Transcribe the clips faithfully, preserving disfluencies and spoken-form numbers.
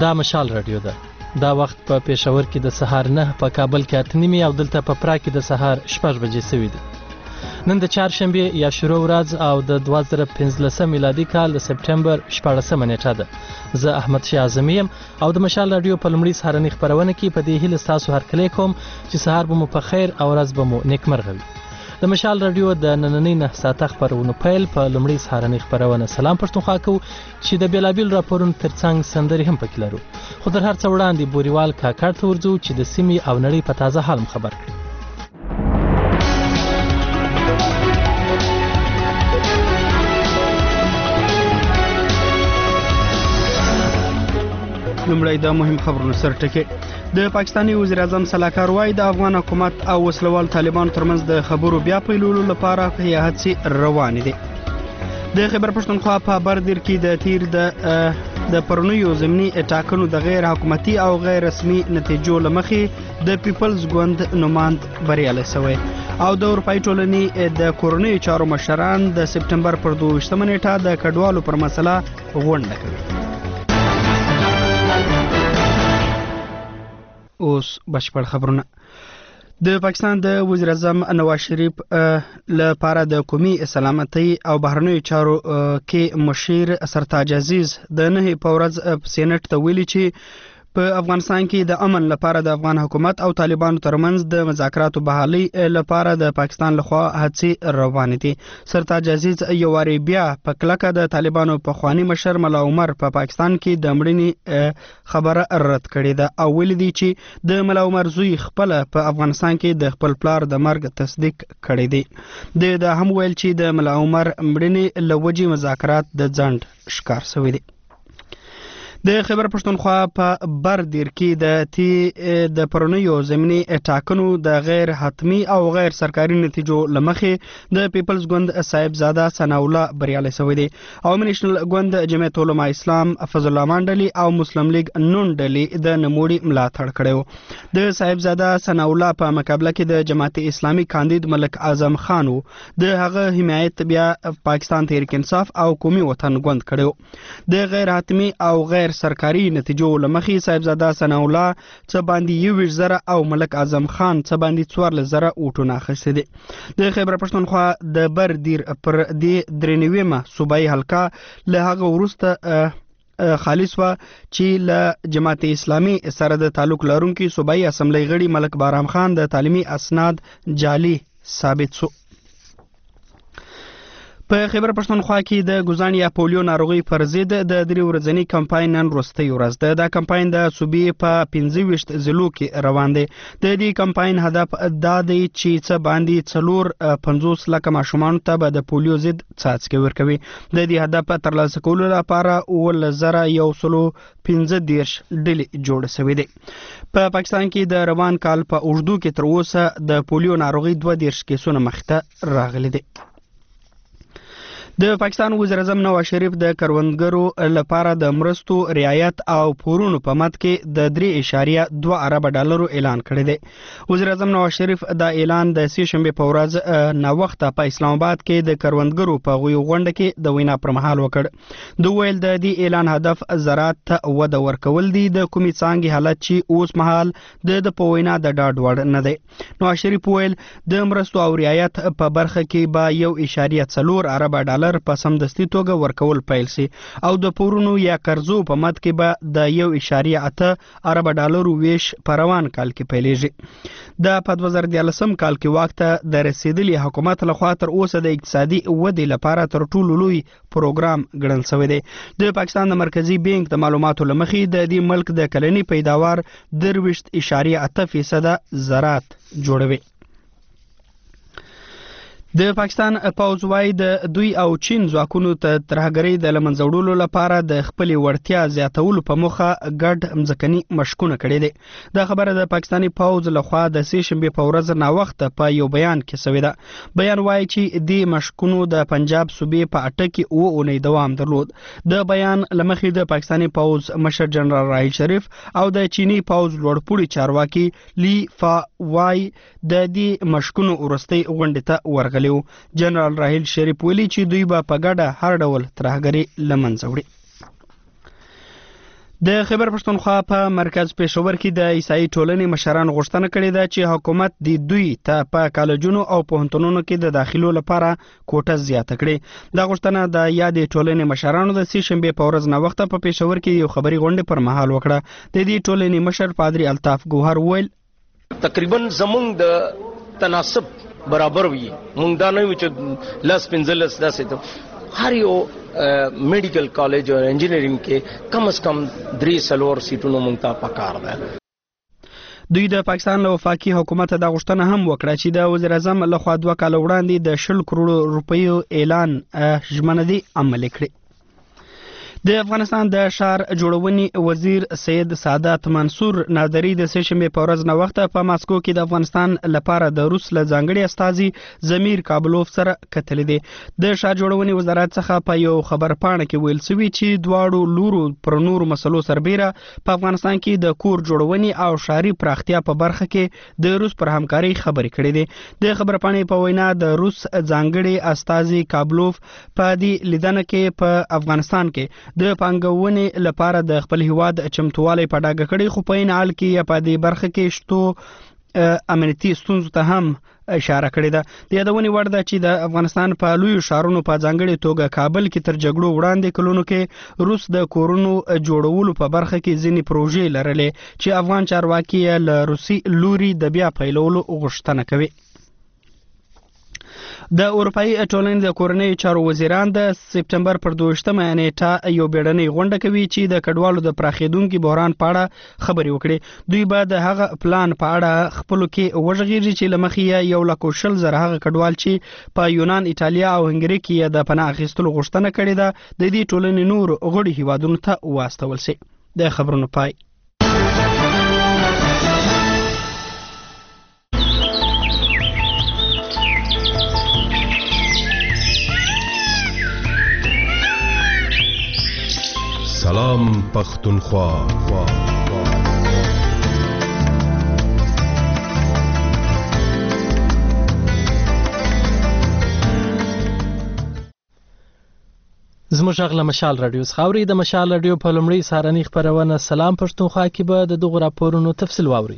دا مشال رادیو ده. دا وخت په پېښور کې د سهار نه، په کابل کې اته نیمې او دلته په پراګ کې د سهار شپږ بجې سوي دي. نن د چهارشنبې یا شروع ورځ او د دوه زره پنځلسم میلادي کال د سپټمبر شپاړسمه نیټه ده. زه احمد شاه اعظمي یم او د مشال رادیو په لومړي سهارنۍ خپرونه کې په دې هیله ستاسو هرکلی کوم چې سهار به مو په خیر او ورځ به مو نیکمرغه وي. د مشال رادیو د نننۍ نه ساعته خپرونو پیل په لومړۍ سهارنۍ خپرونه سلام پښتونخوا کوو چې د بېلابېلو راپورونو ترڅنګ سندرې هم پکې لرو. خو تر هر څه وړاندې بوریوال کاکړ ته ورځو چې د سیمې او نړۍ په تازه حال مو خبر کړي. لومړی د مهم خبرونو سرټکي. د پاکستاني وزیر اعظم سلاکار وایي د افغان حکومت او وسلوال طالبانو ترمنځ د خبرو بیا پیلولو لپاره هڅې روانې دي. د خیبر پښتونخوا په بردیر کې د تیر د د پرونیو ضمني ټاکنو د غیر حکومتي او غیر رسمي نتیجو لمخې د پیپلز ګوند نوماند بریالی شوی او د اروپایي ټولنې د کورنیو چارو مشران د سپټمبر پر دوه ویشتمه نیټه د کډوالو پر مسله غونډه کوي. اوس بشپړ خبرونه. د پاکستان د وزیر اعظم نواز شریف لپاره د قومي سلامتۍ او بهرنیو چارو کې مشیر سرتاج عزیز د نهې په ورځ سینټ ته ویلي چې په افغانستان کې د امن لپاره د افغان حکومت او طالبانو ترمنځ د مذاکراتو بحالي لپاره د پاکستان لخوا هڅې روانې دي. سرتاج عزیز یو وارې بیا په کلکه د طالبانو پخواني مشر ملا عمر په پا پاکستان کې د مړینې خبره رد کړې ده او ویلي دي چې د ملا عمر زوی خپل په افغانستان کې د خپل پلار د مرګ تصدیق کړی دی. د دا هم ویل چې د ملا عمر مړینې له وجې مذاکرات د ځنډ ښکار شوي دي. د خیبر پښتونخوا په بردیر کې د تی د پرونیو ضمني ټاکنو د غیر حتمی او غیر سرکاري نتیجو لمخې د پیپلز ګوند صاحبزاده ثناء الله بریالی شوی دی او نېشنل ګوند جمعیت علماء اسلام فضل الله منډلي او مسلم لیگ نون ډلې د نموړي ملاتړ کړی. د صاحبزاده ثناء الله په مقابله کې د جماعت اسلامي کاندید ملک اعظم خان د هغه حمایت بیا پاکستان تحریک انصاف او قومي وطن ګوند کړی. د غیر حتمی او غیر سرکاري نتیجو لمخې صاحبزاده ثناء الله څه باندې یوویشت زره او ملک اعظم خان څه باندې څوارلس زره ووټونه اخیستي دي. د خیبر پښتونخوا د بردیر پر دې درې نوېمه صوبایي حلقه له هغه وروسته خالص و چې له جماعت اسلامي سره د تعلق لرونکي صوبایي اسمبلی غړي ملک بارام خان د تعلیمي اسناد جعلي ثابت شو. په خیبر پښتونخوا کې د ګوزان یا پولیو ناروغي پر ضد د درې ورځني کمپاین نن وروستۍ ورځ ده. دا کمپاین د صوبې په پنځه ویشت ضلعو کې روان دی. د دې کمپاین هدف دا دی چې څه باندې څلور پنځوس لکه ماشومانو ته به د پولیو ضد څاڅکي ورکوي. د دې هدف ترلاسه کولو لپاره اوولس زره یو سلو پنځه دېرش ډلې جوړې شوې دي. په پاکستان کې د روان کال په اوږدو کې تر اوسه د پولیو ناروغي دوه دېرش کیسونه مخته راغلي دي. د پاکستان وزیر اعظم نواز شریف د کروندګرو لپاره د مرستو رعایت او پورونو په مد کې د درې اعشاریه دوه ارب ډالرو اعلان کړی دی. وزیر اعظم نواز شریف دا اعلان د سې شنبې په ورځ ناوخته په اسلام آباد کې د کروندګرو په غوي غونډه کې د وینا پر مهال وکړ. دوی ویل د دې اعلان هدف زراعت ته وده ورکول دي، د کومې څانګې حالت چې اوس مهال د د په وینا د ډاډ وړ نه دی. نواز شریف ویل د مرستو او رعایت په برخه کې به یو اعشاریه څلور ارب ډالر په سمدستي توګه ورکول پیل شي او د پورونو یا قرضو په مد کې به د یو اعشاریه اته ارب ډالرو ویش په روان کال کې پیلېږي. د په دوه زره دیارلسم کال کې واک ته د رسېدلي حکومت لخوا تر اوسه د اقتصادي ودې لپاره تر ټولو لوی پروګرام ګڼل شوی دی. د پاکستان د مرکزي بانک د معلوماتو له مخې د دې ملک د کلني پیداوار درویشت اعشاریه اته فیصده زراعت جوړوي. د پاکستان پوځ وايي د دوی او چین ځواکونو ته ترهګرۍ د له منځه وړلو لپاره د خپلې وړتیا زیاتولو په موخه ګډ مځکني مشقونه کړي دي. دا خبره د پاکستاني پوځ لخوا د سې شنبې په ورځ ناوخته په یو بیان کې شوې ده. بیان وايي چې دې مشقونو د پنجاب صوبې په اټه کې اوه اونۍ دوام درلود. د بیان له مخې د پاکستاني پوځ مشر جنرال راحیل شریف او د چینی پوځ لوړپوړي چارواکي لی فا وای د دې مشقونو وروستۍ غونډې ته ورغلي. جنرال راحیل شریف ویلي چې دوی به په ګډه هر ډول ترهګري له منځه وړي. د خیبر پښتونخوا په مرکز پېښور کې د عیسائی ټولنې مشران غوښتنه کړې ده چې حکومت د دوی ته په کالجونو او پوهنتونونو کې د داخلو لپاره کوټه زیاته کړي. دا غوښتنه د یادې ټولنې مشرانو د سې شنبې په ورځ ناوخته په پېښور کې یو خبري غونډه پر مهال وکړه. د دې ټولنې مشر پادری الطاف ګوهر وویل تقریبا زمونږ د تناسب برابر وي. مونږ دا نه وي چې لاس پنځلس داسې ته هر یو میډیکل کالج او انجینرینګ کې کم از کم درې څلور سیټونو مونږ ته پکار ده. دوی د پاکستان له وفاقي حکومت د غوښتنه هم وکړه چې د وزیر اعظم لخوا دوه کال وړاندې د شل کروڑ روپیو اعلان ژمنه عملي کړي. د افغانستان د ښار جوړونې وزیر سید سعادت منصور نادری د سې شنبې په ورځ ناوخته په ماسکو کې د افغانستان لپاره د روس له ځانګړي استازي زمیر کابلوف سره کتلې دي. د ښار جوړونې وزارت څخه په یو خبرپاڼه کې ویل شوي چې دواړو لورو پر نورو مسلو سربیره په افغانستان کې د کور جوړونې او ښاري پراختیا په برخه کې د روس پر همکاري خبرې کړې دي. د خبرپاڼې په وینا د روس ځانګړي استازي کابلوف په دې لیدنه کې په افغانستان کې د پانګونې لپاره د خپل هیواد چمتووالی په ډاګه کړی، خو په عین حال کې په دې برخه کې شتو امنیتي ستونزو ته هم اشاره کړې ده. د یادونې وړ ده چې د افغانستان په لویو ښارونو په ځانګړې توګه کابل کې تر جګړو وړاندې کلونو کې روس د کورونو جوړولو په برخه کې ځینې پروژې لرلې چې افغان چارواکي له روسي لوري د بیا پیلولو غوښتنه کوي. د اروپאי ټولنې د کورنۍ چارو وزیران د سپټمبر پر دویشتمه نیټه یو بیړنۍ غونډه کوي چې د کډوالو د پراخېدونکي بحران په اړه خبرې وکړي. دوی به د هغه پلان په اړه خپلو کې وژغېږي چې له مخې یو لک شل زره هغه کډوال چې په یونان، ایټالیا او هنګري کې د پناه اخیستلو غوښتنه کړې ده د دې ټولنې نور غړي هیوادونو ته واستول شي. د خبرونو پای. سلام پختونخوا. زموږ غږ له مشال راډیو څخه اورئ. د مشال راډیو په لومړۍ سهارنۍ خپرونه سلام پښتونخوا کې به د دغو راپورونو تفصیل واورئ.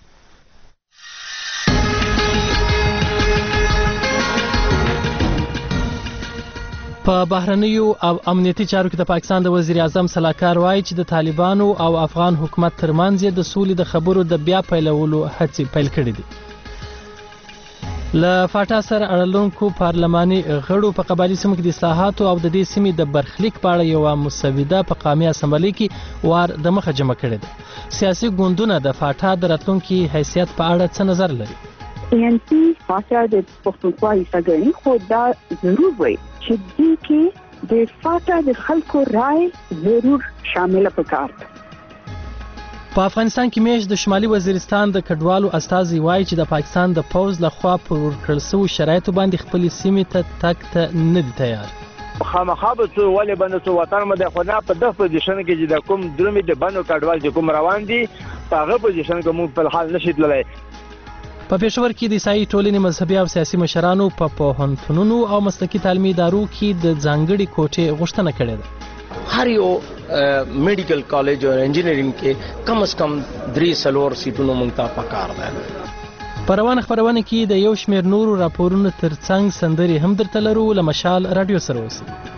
په بهرنیو او امنیتي چارو کې د پاکستان د وزیر اعظم سلاکار وایي چې د طالبانو او افغان حکومت ترمنځ د سولې د خبرو د بیا پیلولو هڅې پیل کړې دي. له فاټا سره اړلونکو پارلماني غړو په قبایلي سیمو کې د اصلاحاتو او د دې سیمې د برخلیک په اړه یوه مسوده په قومي اسمبلۍ کې وار د مخه جمع کړې ده. سیاسي ګوندونه د فاټا د راتلونکي حیثیت په اړه څه نظر لري؟ ان پی فاټا د پښتونخوا حصه خو دا ضرور وي چې دې کې د فاټا د خلکو رائے ضرور شامل پکار ده. په افغانستان کې میش د شمالي وزیرستان د کډوالو استازي وایي چې د پاکستان د پوز لخوا پر ورکړل شوو شرایطو باندې خپل سیمې ته تګ ته نه دي تیار. خامخا به څو ولې باندې څو وطن مده خو نه په دغه پوزیشن کې چې د کوم درمې د بانو کډوال چې کوم روان دي په هغه پوزیشن کې موږ په حال نشي تللی. په پېښور کې د عیسائی ټولنې مذهبي او سیاسي مشرانو په پوهنتونونو او مسلکي تعلیمي ادارو کې د ځانګړي کوټې غوښتنه کړې ده. هر یو میډیکل کالج او انجینرینګ کې کم از کم درې څلور سیټونو مونږ ته پکار ده. په روانه خپرونه کې د یو شمېر نورو راپورونو ترڅنګ سندرې هم درته لرو. له مشال راډیو سره اوسئ.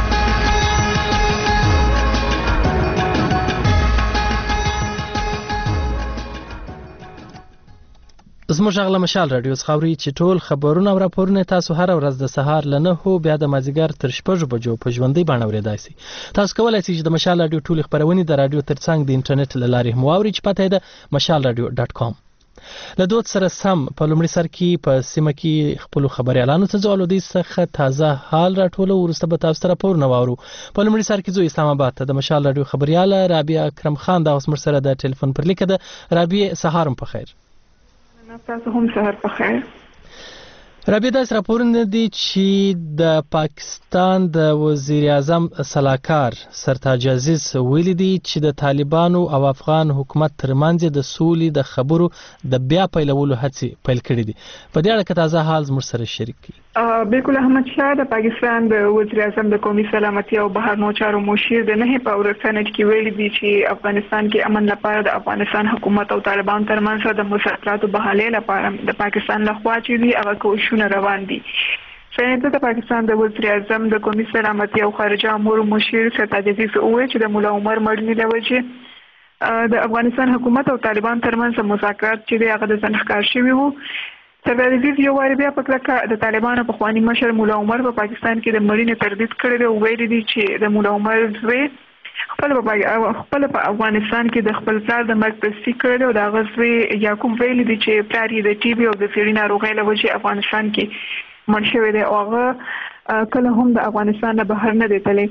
زموږ غږ له مشال راډیو څخه اورئ چې ټول خبرونه او راپورونه تاسو هر ورځ د سهار له نهو بیا د مازدیګر تر شپږو بجو په ژوندۍ بڼه اورېدای شئ. تاسو کولی شئ چې د مشال راډیو ټولې خپرونې د راډیو ترڅنګ د انټرنیټ له لارې هم واورئ چې پته یې ده مشال راډیو ډاټ کام. له دود سره سم په لومړي سر کې په سیمه کې خپلو خبریالانو ته ځو او له دوی څخه تازه حال راټولو. وروسته به تاسو ته راپورونه واورو. په لومړي سر کې ځو اسلام آباد ته. د مشال راډیو خبریاله رابعه اکرم خان دا اوس موږ سره د ټلیفون پر لیکه ده. رابعه سهار هم په خیر. تاسو هم سهار په خیر. رابعه داسې راپورونه دي چې د پاکستان د وزیر اعظم سلاکار سرتاج عزیز ویلي دي چې د طالبانو او افغان حکومت ترمنځ د سولې د خبرو د بیا پیلولو هڅې پیل کړې دي. په دې اړه که تازه حال زموږ سره شریک کړي. بالکل احمد شاه د پاکستان د وزیر اعظم د قومي سلامتي او بهرنیو چارو مشیر د نه په ورسنه کې ویلي دي چې افغانستان کې امن لپاره د افغانستان حکومت او طالبان ترمنځ د مذاکراتو بحالې لپاره د پاکستان لخوا چې دي هغه کوښښونه روان دي. سینټ د پاکستان د وزیر اعظم د قومي سلامتي او خارجه امور مشیر سرتاج عزیز وویل چې د مولا عمر مړینې له وجې د افغانستان حکومت او طالبان ترمنځ مذاکرات چې دي هغه د ځنډ شوي وو. سرتاج عزیز یو واری بیا په کلکه د طالبانو پخواني مشر مولا عمر په پاکستان کې د مړینې تردید کړی دی او ویلي دي چې د مولا عمر زوی خپل په خپل په افغانستان کې د خپل پلار د مرګ تصدیق کړی دی او د هغه زوی یعقوب ویلي دي چې پلار یې د ټي بي او د سیړي ناروغۍ له وجې افغانستان کې مړ شوی دی او هغه کله هم د افغانستان نه بهر نه دی تللی.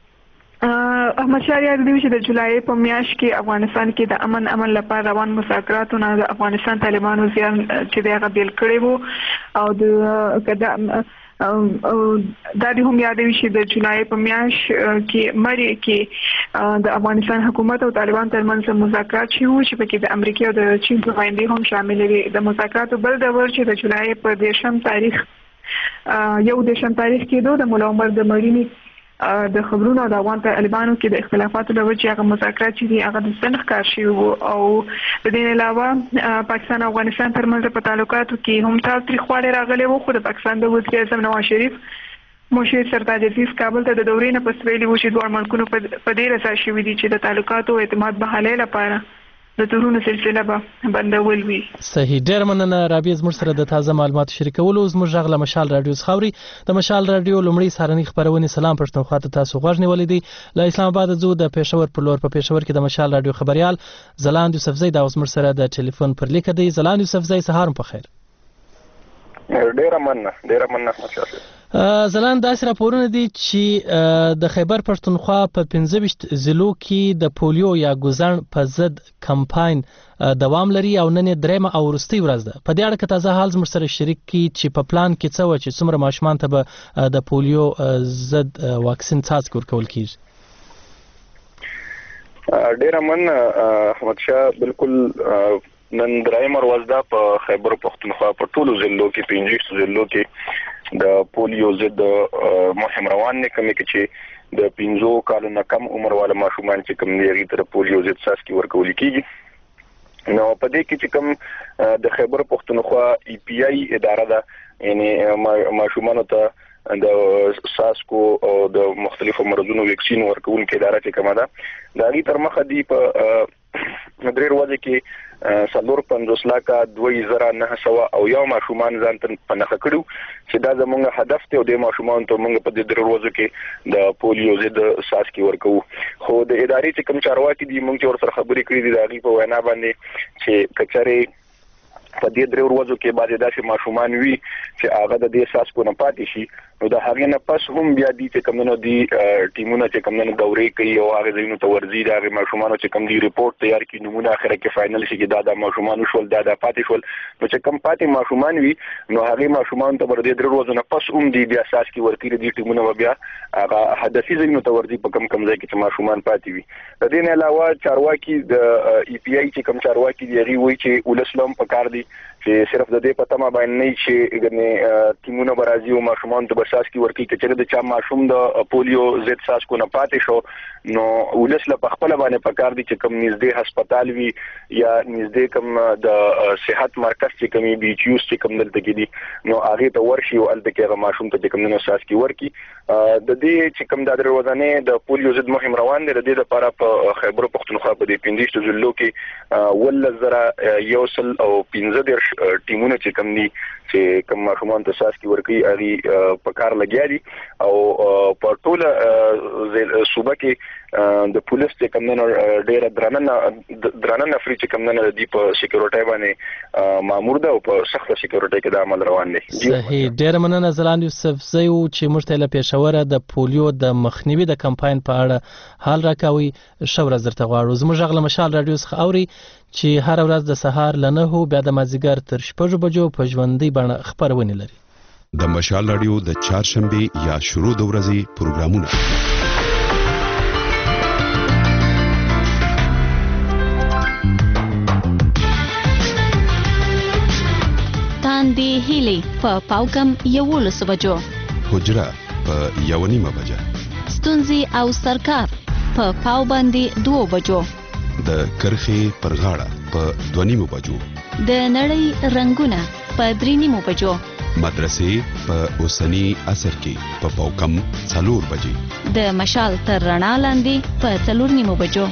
احمد شاه یاد دی چې د جولای په میاشت کې افغانستان کې د امن عمل لپاره روان مذاکراتو نه د افغانستان طالبانو زیان چې دغه بیل کړی وو او د کدا د دې هم یاد دی چې د جولای په میاشت کې مری کې د افغانستان حکومت او طالبان ترمنځ مذاکرات شوي چې پکې د امریکا او د چین نمائندې هم شامل دي. د مذاکراتو بل ډول چې د جولای په دیشم تاریخ یو دیشم تاریخ کې دوه د مولا عمر د مړینې د خبرونو او د افغان طالبانو کې د اختلافاتو له وجې هغه مذاکرات چې دي هغه د ځنډ ښکار شوي وو او د دې علاوه پاکستان او افغانستان ترمنځ په تعلقاتو کې هم تاوتریخوالی راغلی وو خو د پاکستان د وزیر اعظم نواز شریف مشیر سرتاج عزیز کابل ته د دورې نه پس ویلي وو چې دواړو ملکونو په دې رضا شوي دي چې د تعلقاتو او اعتماد بحالۍ لپاره د تورونو سلسله به بندول وي. صحیح، ډېر مننه رابعه زموږ سره د تازه معلوماتو شریکولو. زموږ غږ له مشال رادیو څخه اوري. د مشال رادیو لومړی سهارنۍ خپرونې سلام پښتونخوا ته تاسو غوږ نیولی دی. له اسلام آباد ځو د پېښور پر لور. په پېښور کې د مشال رادیو خبريال زلاند یوسفزی دا اوس موږ سره د ټلیفون پر لیکه دی. زلاند یوسفزی سهار په خیر. ډېر مننه ډېر مننه ماشاءالله. زلاند داسې راپورونه دي چې د خیبر پښتونخوا په پنځه ویشت ضلعو کې د پولیو یا ګوزڼ په ضد کمپاین دوام لري او نن یې درېیمه او وروستۍ ورځ ده. په دې اړه که تازه حال زموږ سره شریک کړي چې په پلان کې څه وه چې څومره ماشومان ته به د پولیو ضد واکسین څاڅکي ورکول کېږي. ډېره مننه احمد شاه. بالکل نن درېیمه ورځ ده په خیبر پښتونخوا په ټولو ضلعو کې پنځه ویشت ضلعو کې د پولیو ضد مهم روان دی، کومې کې چې د پنځو کالو نه کم عمر والا ماشومان چې کوم دی هغې ته د پولیو ضد څاڅکي ورکول کېږي. نو په دې کې چې کوم د خیبر پښتونخوا ای پی آی اداره ده، یعنې ماشومانو ته د څاڅکو او د مختلفو مرضونو ویکسین ورکوونکې اداره چې کومه ده د هغې تر مخه دی په درې ورځې کې څلور پنځوس لاکه دوه زره نهه سوه او یو ماشومان ځان ته په نښه کړي چې دا زموږ هدف دی او دې ماشومانو ته موږ په دې درې ورځو کې د پولیو ضد څاڅکي ورکوو. خو د ادارې چې کوم چارواکي دي موږ چې ورسره خبرې کړې دي د هغې په وینا باندې چې که چېرې په دې درې ورځو کې بعضې داسې ماشومان وي چې هغه د دې څاڅکو نه پاتې شي نو د هغې نه پس هم بیا دي چې کوم نه دي ټیمونه چې کوم نه دورې کوي او هغې ځایونو ته ورځي د هغې ماشومانو چې کوم دي ریپورټ تیار کړي، نومونه اخره کې فاینل شي چې دا د ماشومان وشول دا د پاتې شول. نو چې کوم پاتې ماشومان وي نو هغې ماشومانو ته به د دې درې ورځو نه پس هم دي بیا څاڅکي ورکړي دي ټیمونه به بیا هغه هدفي ځایونو ته ورځي په کوم کوم ځای کې چې ماشومان پاتې وي. د دې نه علاوه چارواکي د ای پی آی چې کوم چارواکي دي هغې وایي چې ولس له هم پکار دي چې صرف د دې په تمه باندې نه چې ګنې ټیمونه به راځي او ماشومانو ته به څاڅکي ورکړي. که چېرې د چا ماشوم د پولیو ضد څاڅکو نه پاتې شو نو ولس له پخپله باندې پکار دي چې کوم نږدې هسپتال وي یا نږدې کوم د صحت مرکز چې کوم بي ایچ یوز چې کوم دلته کې دي نو هغې ته ورشي او هلته کې هغه ماشوم ته چې کوم نه څاڅکي ورکړي. د دې چې کوم دا درې ورځنۍ د پولیو ضد مهم روان دی د دې لپاره په خیبر پښتونخوا په دې پنځه ویشتو ضلعو کې اوولس زره یو سل او پنځه دېرش ټیمونه چې کوم دي چې کوم ماشومان ته څاڅکي ورکوي هغې په کار لګیا دي او په ټوله صوبه کې د پولیس چې کوم نه ډېره درانه درانه نفري چې کوم نه دي په سکیورټۍ باندې مامور ده او په سخته سکیورټۍ کې د عمل روان دی. صحیح، ډېره مننه زلاند یوسفزی و چې موږ ته له پېښوره د پولیو د مخنیوي د کمپاین په اړه حال راکوي. ښه ورځ درته غواړو. زموږ غږ له مشال راډیو څخه اوري چې هره ورځ د سهار له نهو بیا د مازدیګر تر شپږو بجو په ژوندۍ بڼه خپرونې لري. د مشال راډیو د چهارشنبې یا شروع د ورځې پروګرامونه. باندې هیلې په پاوکم یولس بجو، حجره په یو نیمه بجه، ستونزې او سرکار په پاو باندې دوه بجو، د کرخې پر غاړه په دوه نیمه بجو، د نړۍ رنگونه په درې نیمه بجو، مدرسې په اوسنی عصر کې په پاوکم څلور بجې، د مشال تر رڼا لاندې په څلور نیمه بجو.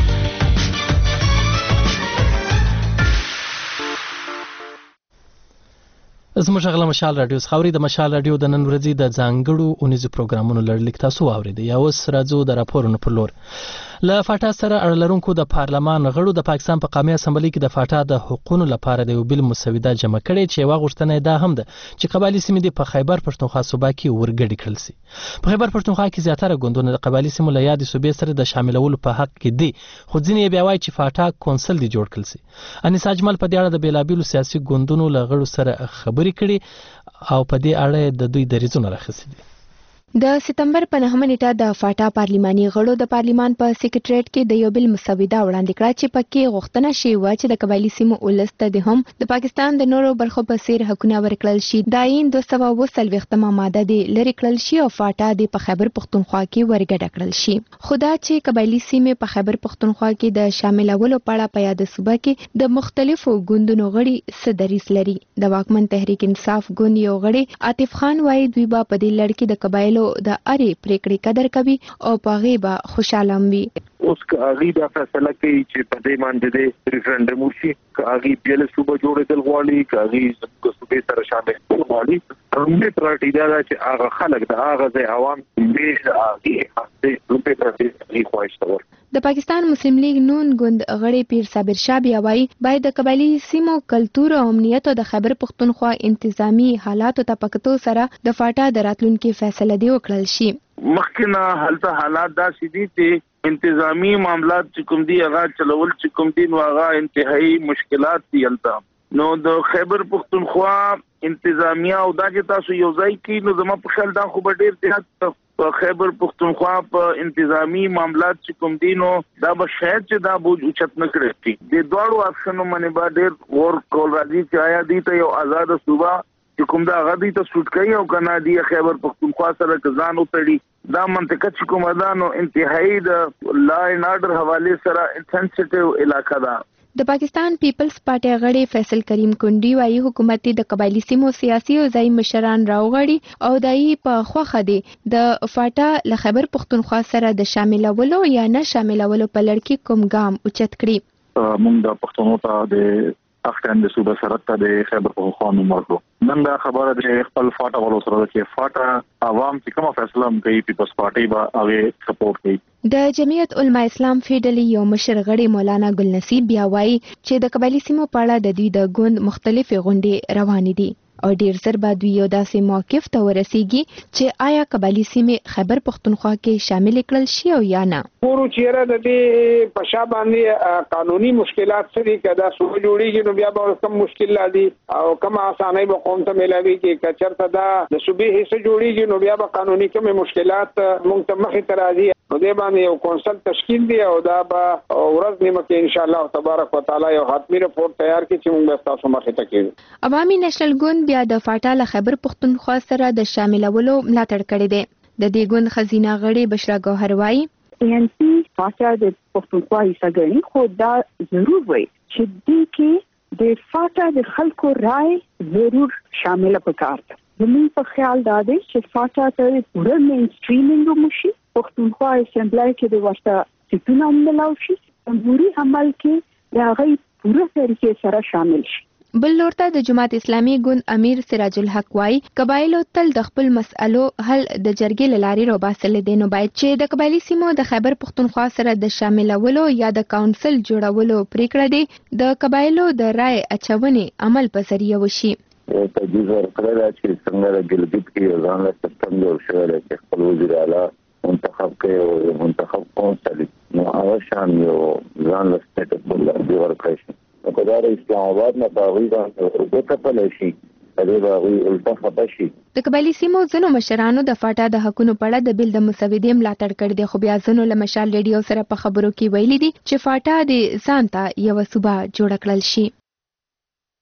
زموږ غلا مشال رادیو خاوري د مشال رادیو د نن ورځې د ځانګړو اونیزو پروګرامونو لړلیک تاسو واوریدئ. یا اوس راځو د راپورونو پر لور. له فاټا سره اړه لرونکو د پارلمان غړو د پاکستان په قومي اسمبلی کې د فاټا د حقوقو لپاره د یو بل مسوده جمع کړې چې یوه غوښتنه دا هم ده چې قبایلي سیمې د په خیبر پښتونخوا صوبه کې ورګډې کړل شي. په خیبر پښتونخوا کې زیاتره ګوندونه د قبایلي سیمو له یادې صوبې سره د شاملولو په حق کې دي، خو ځینې بیا وایي چې فاټا کونسل دی جوړ کړل شي. انیس اجمل په دې اړه د بیلابیلو سیاسي ګوندونو له غړو سره خبرې کړي او په دې اړه د دوی دریځونه راخستي دي. د سپتمبر په نهمه نیټه د فاټا پارلماني غړو د پارلمان په سیکریټریټ کې د یو بل مسوده وړاندې کړه چې پکې غوښتنه شوې وه چې د قبایلي سیمو ولس ته د هم د پاکستان د نورو برخو په څیر حقونه ورکړل شي. د آئین دوه سوه اووه څلوېښتمه ماده دې لرې کړل شي او فاټا د په خیبر پښتونخوا کې ورګډه کړل شي. خو دا چې قبایلي سیمې په خیبر پښتونخوا کې د شاملولو په اړه په یاده صوبه کې د مختلفو ګوندونو غړي څه دریځ لري. د واکمن تحریک انصاف ګوند یو غړي عاطف خان وایي دوی به په دې لړ کې د قبایلو د اړې پریکړې قدر کوي او په هغې به خوشحاله هم وي. اوس که هغې دا فیصله کوي چې په دې باندې د ریفرنډم وشي، که هغې بېله صوبه جوړېدل غواړي، که هغې زموږ صوبې سره شامل کېدل غواړي، لومړۍ پراټي دا ده چې هغه خلک د هغه ځای عوام لومړۍ د هغې هستې لومړۍ پراټي هغې خواهش ته ورکړي. د پاکستان مسلم لیگ نون ګوند غړي پیر صابر شاه بیا وایي باید د قبایلي سیمو کلتور او امنیت او د خیبر پښتونخوا انتظامی حالاتو ته په کتو سره د فاټا د راتلونکي فیصله دی وکړل شي. مخکې نه هلته حالات داسې دي چې انتظامی معاملات چې کوم دي هغه چلول چې کوم دي نو هغه انتهایی مشکلات دي هلته. نو د خیبر پښتونخوا انتظامیه او دا چې تاسو یو ځای کې نو زما په خیال دا خو به ډېر زیات په خیبر پښتونخوا په انتظامی معاملات چې کوم دي نو دا به شاید چې دا بوج اوچت نه کړی شي. د دواړو اپشنو باندې به ډېر غور کول راځي چې آیا دې ته یو آزاده صوبه چې کوم دا هغه دې ته سوټ کوي او که نه دې خیبر پښتونخوا سره که ځان وتړي. دا منطقه چې کومه ده نو انتهایی د لا اینډ آرډر حوالې سره سنسټیو علاقه ده. د پاکستان پیپلز پارټي غړي فیصل کریم کونډي وايي حکومت د قبایلي سیمو سیاسي او ځایي مشران راوغړي او دای په خوخه دي د فاټا له خیبر پښتونخوا سره د شاملولو یا نه شاملولو په لړ کې کوم ګام اوچت کړي. موږ د پښتنو ته د اختیار د صوبه سره ته د خیبر پښتونخوا نوم ورکړو. نن دا خبره د خپل فاټا والو سره چې فاټا عوام چې کومه فیصله کوي پیپلز پارټي به هغه سپورټ کوي. د جمعیت علما اسلام فیډرالي یو مشر غړي مولانا ګل نصیب بیا وایي چې د قبایلي سیمو په اړه د دوی د ګوند مختلفې غونډې روانې دي او ډیر زر به دوی یو داسې موقف ته ورسیږي چې آیا قبایلي سیمې خیبر پښتونخوا کې شامل کړل شي او یا نه. ورو چیرې د دې په شا باندې قانوني مشکلات سره کدا سو جوړیږي نو بیا به کوم مشکل لادي او کوم اسانه به قوم ته ملاوي کې کچرته دا د صوبې حصہ جوړیږي نو بیا به قانوني کوم مشکلات مونږ ته مخې ته راځي. نو دې باندې یو کونسل تشکیل دی او دا به ورځ نیمه کې ان شاء الله تبارک وتعالى یو حتمی رپورټ تیار کړي چې موږ تاسو مخې ته کوي. عوامي نېشنل ګوند بیا د فاټا له خیبر پښتونخوا سره د شاملولو ملاتړ کړی دی. د دې ګوند خزینه غړي بشرا ګوهر وایي ان پی فاټا د پښتونخوا حصہ ګڼي خو دا ضرور وي چې دې کې د فاټا د خلکو رائے ضرور شامل پکار ده. زموږ په خیال دا دی چې فاټا ته پوره مین سټریمینګ وشي، پښتونخوا اسمبلی کې د ورته سیټونه ملاو شي، جمهوریت عمل کې د هغه پوره طریقې سره شامل شي. بل لور ته د جماعت اسلامي ګوند امیر سراج الحق وايي قبایلو تل د خپل مسألو حل د جرګې له لارې راوباسل دي، نو باید چې د قبایلي سیمو د خیبر پښتونخوا سره د شاملولو یا د کونسل جوړولو پریکړه دي د قبایلو د رائے اچونې عمل په ذریعہ وشي. تجویز ورکړی دا چې څنګه د ګلګت کې ځان له سیستم جوړ شوی دی چې خپل وزیر اعلی منتخب کوي او منتخب کونسل نو هغه شان یو ځان له سټیټ په لارې ورکړی شي. نو که دا د اسلام آباد نه په هغوی باندې وکتلی شي هغې به هغوی الټه خطه شي. د قبایلي سیمو ځینو مشرانو د فاټا د حقونو په اړه د بل د مسودې ملاتړ کړی دی، خو بیا ځینو له مشال ریډیو سره په خبرو کې ویلي دي چې فاټا د ځان ته یوه صوبه جوړه کړل شي.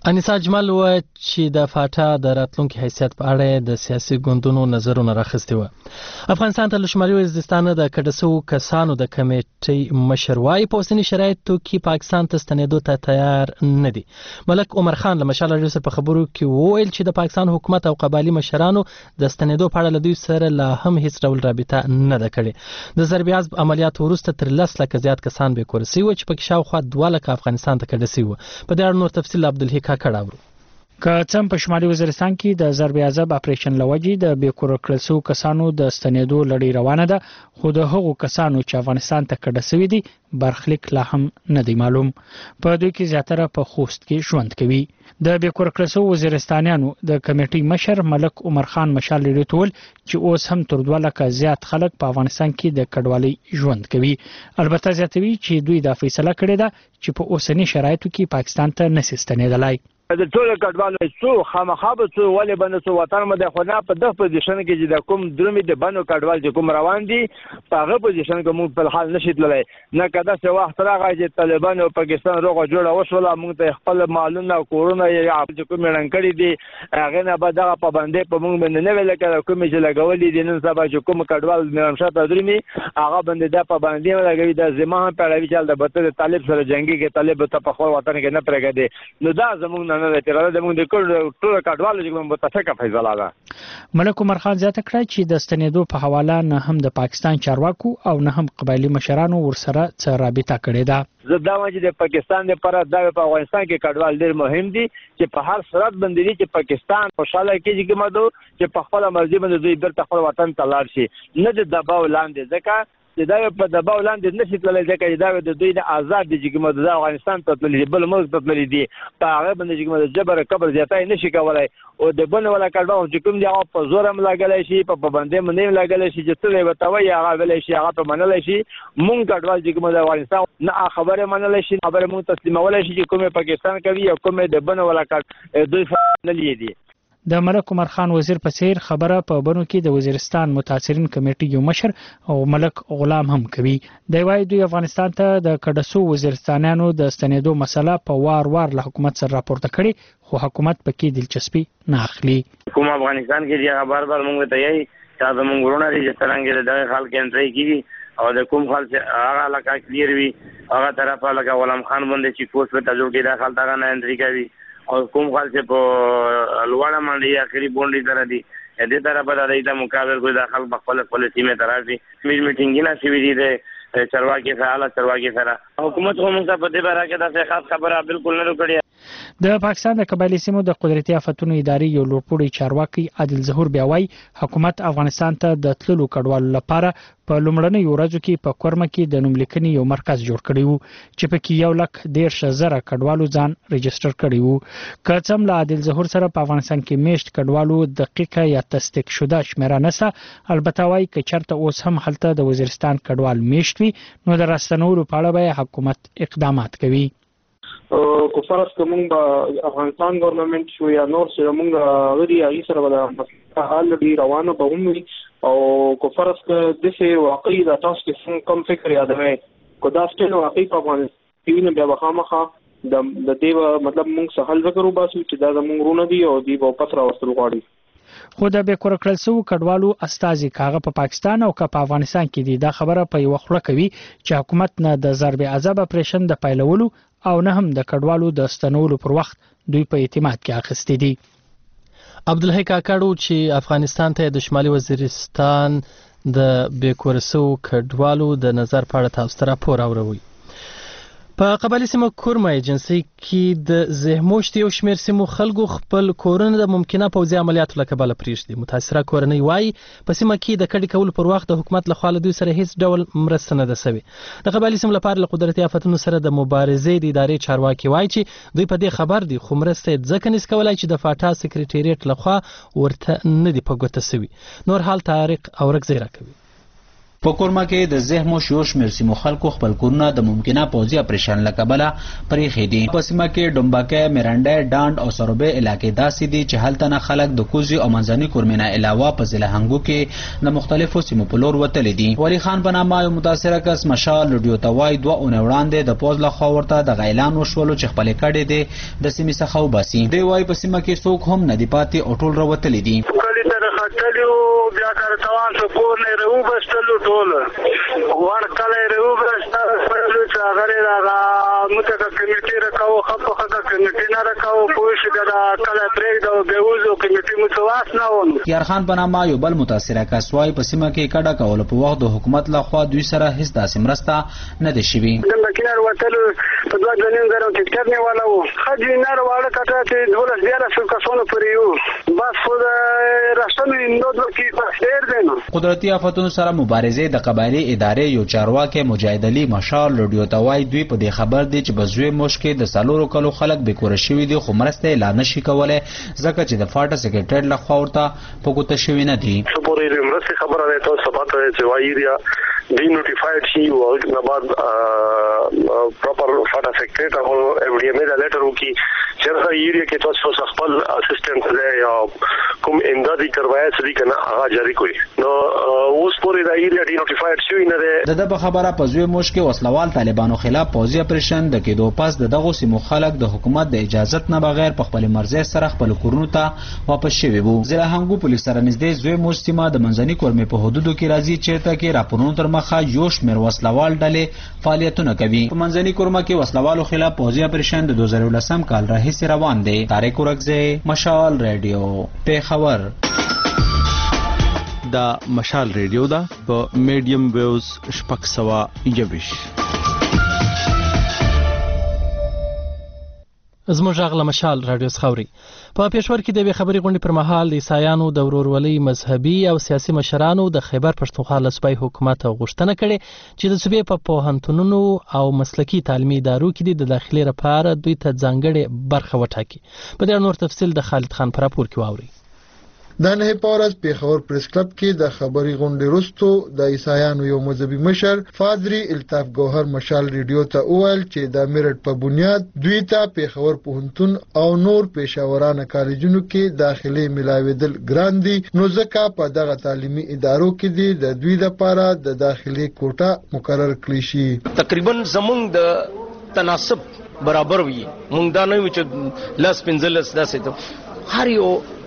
انیسا اجمل وایي چې د فاټا د راتلونکي حیثیت په اړه د سیاسي ګوندونو نظرونه راخستي و. افغانستان ته له شمالي وزیرستان د کډسو کسانو د کمیټې مشر وایي په اوسني شرایطو کې پاکستان ته ستنېدو ته تیار نه دي. ملک عمر خان له مشال راډیو سره په خبرو کې وویل چې د پاکستان حکومت او قبایلي مشرانو د ستنېدو په اړه له دوی سره لا هم هیڅ ډول رابطه نه ده کړې. د ضرب عضب عملیات وروسته تر لس لکه زیات کسان بې کوره شوي چې پکې شاوخوا دوه لکه افغانستان ته کډه شوي. په دې اړه نور تفصیل عبدالحق کړه. که څم په شمالي وزیرستان کې د ضرب عضب اپریشن لوجې د بیکور کړل شو کسانو د ستنېدو لړۍ روانه ده، خو د هغو کسانو چې افغانستان ته کډه شوي دي برخلیک لا هم نه دی معلوم. په دوی کې زیاتره په خوست کې ژوند کوي. د بیکور کړل شو وزیرستانیانو د کمیټې مشر ملک عمر خان مشال لري تول چې اوس هم تر دوه لکه زیات خلک په افغانستان کې د کډوالۍ ژوند کوي. البته زیاتوي چې دوی دا فیصله کړې ده چې په اوسني شرایطو کې پاکستان ته نشي ستنېدلای. د ټول کډوالو څو خامخا به څو ولې بنه څو وطن مده خو نه په دغه پوزیشن کې چې د کوم درمې د بنو کډوال چې کوم روان دي په هغه پوزیشن کې موږ په حال نشي تللی. نه کدا څه وخت راغی چې طالبان او پاکستان روغه جوړه وشوله موږ ته خپل مالونه او کورونه یې چې کوم رنګ کړی دي هغه نه به دغه پابندۍ په موږ باندې نه ویل کېږي. کوم چې لګولې دي نن سبا چې کوم کډوال میرمشات درمې هغه باندې د پابندۍ لګوي د زما هم پیړوي چې د بته طالب سره جنگي کې طالب ته په خپل وطن کې نه پرېږدي. نو دا زموږ نه نه تیرا د موږ د ټول کډوالو چې متفقه فیصله ده. ملک عمر خان زیاته کړه چې د ستنېدو په حواله نه هم د پاکستان چارواکو او نه هم قبایلي مشرانو ورسره څه رابطه کړې ده. زه دا وایم چې د پاکستان لپاره دا په افغانستان کې کډوال ډېر مهم دي چې په هر صورت باندې دي چې پاکستان خوشاله کېږي چې مدو چې په خپل مرزي باندې دوی بیرته خپل وطن ته لاړ شي، نه د دباو لاندې. ځکه چې دا په دباو لاندې نشي تللی ځکه چې دا د دوی نه آزاد دي چې کوم د افغانستان ته تللی بل ملک ته تللی دي په هغه باندې چې کوم د جبر کبر زیاتای نشي کولای او د بن ولا کډوال چې کوم دی هغه په زور هم لګلای شي په پابندۍ باندې لګلای شي چې تللی وتاوي هغه ولای شي هغه په منلای شي. مونږ کډوال چې کوم د افغانستان نه خبره منلای شي خبره مونږ تسلیمولای شي چې کومه پاکستان کوي او کومه د بن ولا کډ دوی نه لیدي. د ملک عمر خان وزیر په څیر خبره په بنو کې د وزیرستان متاثرین کمیټې یو مشر او ملک غلام هم کوي. د وای دوی افغانستان ته د کډسو وزیرستانیانو د ستنېدو مسله په وار وار له حکومت سره راپورته کړي خو حکومت پکې دلچسپي نه اخلي. کوم افغانستان کې چې بار بار موږ ته یې چې د موږ ورونه دي چې څنګه د خلک انټری کیږي او د کوم خلک هغه علاقه کلیر وي هغه طرفه لکه غلام خان باندې چې پوسټ په تجربه کې داخل تا نه انټری کوي او کوم خل چې په لوړه باندې اخري بونډي تر دي دې طرف به د دې مقابل کوئی داخل خپل خپل سیمه ترازي میټینګ نه شوي دي د چرواکي فعال چرواکي سره حکومت هم څه په دې باره کې دا خاص خبره بالکل نه کړې. د پاکستان د قبایلی سیمو د قدرتي آفتونو ادارې یو لوړپوړی چارواکي عادل ظهور بیا وایي حکومت افغانستان ته د تللو کډوالو لپاره په لومړنۍ ورځو کې په کورمه کې د نوملیکنې یو مرکز جوړ کړی وو چې پکې یو لک ډیر شزره کډوالو ځان ريجستره کړی وو. که څم له عادل ظهور سره په افغانستان کې میشت کډوالو دقیقه یا تصدیق شوه شمیره نسه، البته وایي که چرته اوس هم هلته د وزیرستان کډوال میشت وي نو د راستنولو په اړه به حکومت اقدامات کوي. کو فرض کوم به افغانستان ګورنمنت شو یا نور سره موږ غوړي هغه سره به حال دی روانه به هم او کو فرض ک د څه واقعي د تاسو کې کوم فکر یادوي کو دا ستل واقعي په افغانستان کې نه بیا خامخا د د دې مطلب موږ سهال وکړو باسو چې دا زموږ رونه دي او دی په پتر واستل غواړي. خو د بیکور کړل شو کډوالو استازي کاغه په پاکستان او په افغانستان کې دي دا خبره په یو خړه کوي چې حکومت نه د ضرب عذاب اپریشن د پایلولو او نه هم د کډوالو د ستنولو پر وخت دوی په اعتماد کې اخستې دي. عبدالحق کاکړو چې افغانستان ته د شمالي وزیرستان د بیکور شو کډوالو د نظر په اړه تاسو راپور اوروي. په قبایلی سیمو کورمه ایجنسی کې د زهموشت یو شمیر سیمو خلکو خپل کورونه د ممکنه پوځي عملیاتو له کبله پریږدي. متاثره کورنۍ وایي په سیمه کې د کډې کولو پر وخت د حکومت له خوا له دوی سره هیڅ ډول مرسته نه ده سوې. د قبایلی سیمو لپاره له قدرتي آفتونو سره د مبارزې د ادارې چارواکي وایي چې دوی په دې خبر دي خو مرسته یې ځکه نشي کولای چې د فاټا سکریټریټ له خوا ورته نه دي په ګوته سوي. نور حال طارق اورکزی راکوي. په کورما کې د زهمو شیو شمېر سیمو خلکو خپل کورونه د ممکنه پوځي اپریشن له کبله پرېښي دي. په سیمه کې ډومبکۍ، میرنډۍ، ډانډ او سروبۍ علاقې داسې دي چې هلته نه خلک د کوزي او منځني کورمې نه علاوه په ضلع هنګو کې د مختلفو سیمو په لور وتلي دي. ولی خان په نامه یو متاثره کس مشال لوډیو ته وایي دوه اونۍ وړاندې د پوځ لخوا ورته دغه اعلان وشولو چې خپلې کډې دې د سیمې څخه وباسي. دی وایي په سیمه کې څوک هم نه دي پاتې او ټول راوتلي دي. تلو بیا کار توان څو کور نه رو بستلو ټول ور کله رو بستلو چې هغه راغا متکه کمیټې راکاو خپل خپل کمیټې نه راکاو پوښ دا کله پرېږ دا به وځو کمیټې متواس نه ون. یار خان په نامه یو بل متاثره کس وایي په سیمه کې کډه کول په وخت د حکومت لخوا دوی سره هیڅ داسې مرسته نه دي شوي. د مکینر وتلو په دوه ځنین زره ټیکټر نه والا وو خځې نه واړه کټه چې دولس دیاله سو کسونه پرې یو بس خو راستنه قدرتی آفتونو سره مبارزه د قبایلی ادارې یو چارواکي مجاهد علي مشال لوډیو ته وایي دوی په دې خبر دي چې بزوی مشکې د سالورو کلو خلک بیکوره شوي دي خو مرسته اعلان نشي کولی ځکه چې د فاټا سیکریټریټ لخوا ورته په ګوته شوي نه دي. پورې مرسته خبره ده تاسو پته ده چې وایي ایریا دی نوټیفاید شي او نه بعد پراپر فاټا سیکریټریټ او ایف ډی ایم دا لیټر وکي چې هغه ایریا کې تاسو خپل اسسټنټ دی یا کوم امدادي کروایا سړي کنه هغه جاری کوي نو اوس پورې دا ایریا دی نوټیفاید شوی نه ده. د په خبره په زوی مشکې وسلوال طالبانو خلاف پوځي اپریشن د کېدو پس د دغو سیمو خلک د حکومت د اجازت نه بغیر په خپل مرزي سره خپل کورونو ته واپس شوي وو. ضلع هنګو پولیس سره نږدې زوی مش سیمه د منځني کورمې په حدودو کې راځي چیرته کې راپورونو تر مخه یو شمېر وسلوال ډلې فعالیتونه کوي. په منځني کورمه کې وسلوالو خلاف پوځي اپریشن د دوه زره ولسم کال راهیسې روان دی. طارق ورکزی، مشال ریډیو، پیښور. دا مشال ریډیو دا په میډیم ویوز شپږ سوه یویش. زموږ غږ له مشال راډیو څخه اوري. په پېښور کې د یوې خبرې غونډې پر مهال د عیسایانو د ورورولۍ مذهبي او سیاسي مشرانو د خیبر پښتونخوا له صوبایي حکومت غوښتنه کړې چې د صوبې په پوهنتونونو او مسلکي تعلیمي ادارو کې د داخلي لپاره دوی ته ځانګړې برخه وټاکي. په دې نور تفصیل د خالد خان په راپور کې واورئ. د نه پورز پیښور پریس کلب کې د خبري غونډې وروسته د عیسایانو یو مذهبي مشر فادری الطاف ګوهر مشال ریډیو ته وویل چې د میرټ په بنیاد دوی ته پیښور پوهنتون او نور پېښورانه کالجونو کې داخلي ملاویدل ګران دي نو ځکه په دغه تعلیمي ادارو کې دي د دوی لپاره د داخلي کوټه مقرر کړی شي. تقریبا زمونږ د تناسب برابر وي مونږ دا نه چې لاس پنځلس داسې ته هر یو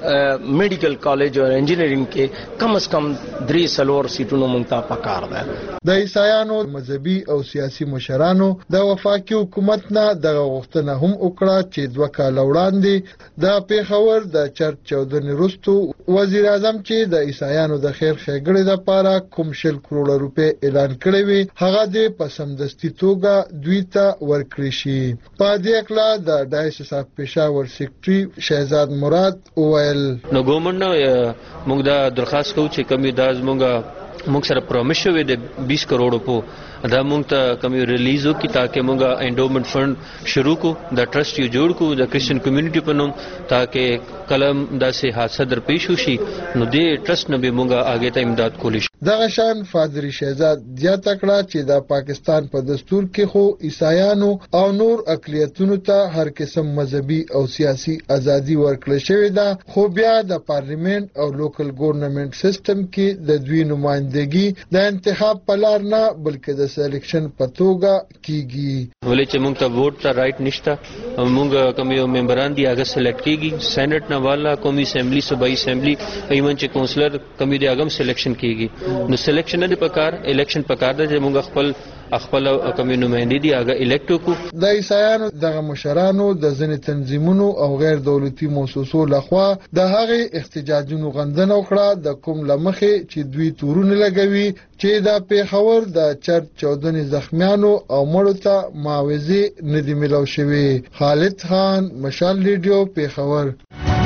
میډیکل کالج او انجینرینګ کې کم از کم درې سلور سیټونو مونږ ته پکار ده. د عیسایانو مذهبي او سیاسي مشرانو د وفاقي حکومت نه دغه غوښتنه هم وکړه چې دوه کاله وړاندې د پیښور د چرچ چودنې وروسته وزیر اعظم چې د عیسایانو د خیر ښېګړې لپاره کوم شل کروړه روپۍ اعلان کړی وي هغه دې په سمدستي توګه دوی ته ورکړي شي. په دې اړه د ډایسس اف پېښور سیکرټري شهزاد مراد وویل نو ګورنمنټ موږ دا درخواست کوو چې کمی دا موږ موږ سره پرومس شوی د بیس کروڑ په دا موږ ته کمی ریلیز وکړي تاکي موږ انډومنټ فند شروع کو د ټرست یو جوړ کو د کرسچن کمیونټي په نوم تاکي کلم داسې حادثه در پیښ وشي نو دې ټرست نه به موږ اگې ته امداد کولی شو. دغه شان فادری شهزاد زیاته کړه چې د پاکستان په دستور کې خو عیسایانو او نور اقلیتونو ته هر قسم مذهبي او سیاسي ازادي ورکړل شوې ده خو بیا د پارلیمنت او لوکل ګورنمنت سیستم کې د دوی نمائندګي د انتخاب په لار نه بلکې د سلیکشن په توګه کیږي. ولې چې موږ ته ووټ ته رائټ نشته موږ کوم یو ممبران دي هغه سلیکټ کیږي سېنات نه والا قومي اسمبلی صوبایي اسمبلی ایون چې کونسلر کمی دی هغه سلیکشن کیږي نو سلیکشن نه دی پکار الیکشن پکار ده چې موږ خپل خپل کمی نمائندې دي هغه الیکټ وکړو. د عیسایانو دغه مشرانو د ځینې تنظیمونو او غیر دولتي مؤسسو لخوا د هغې احتجاجونو غندنه وکړه د کوم له مخې چې دوی تورونه لګوي چې د پیښور د چرچ چودنې زخمیانو او مړو ته معاوضې نه دي میلاو شوې. خالد خان، مشال ریډیو، پیښور.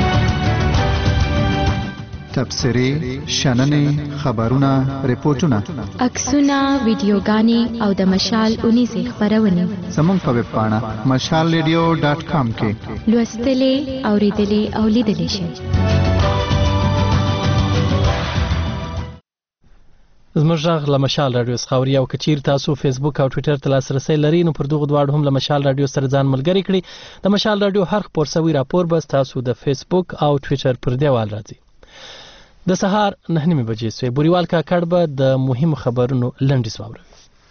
تبصرې، شننې، خبرونه، ریپورتونه، عکسونه، ویډیوګانې او د مشال اونیزې خبرونه زموږ په ویب پاڼه مشال ریډیو ډاټ کام کې لوستلې، اوریدلې او لیدلې شئ. زموږ غږ له مشال رادیو څخه اوري او که چیرې تاسو فیسبوک او ټویټر ته لاسرسی لرئ نو پر دغو دواړو هم له مشال رادیو سره ځان ملګري کړئ. د مشال رادیو هر خپور سوي راپور به تاسو د فیسبوک او ټویټر پر دیوال راځي. د سهار نه نیمې بجې سوې بوریوال کاکړ به د مهمو خبرونو لنډیز واوروي.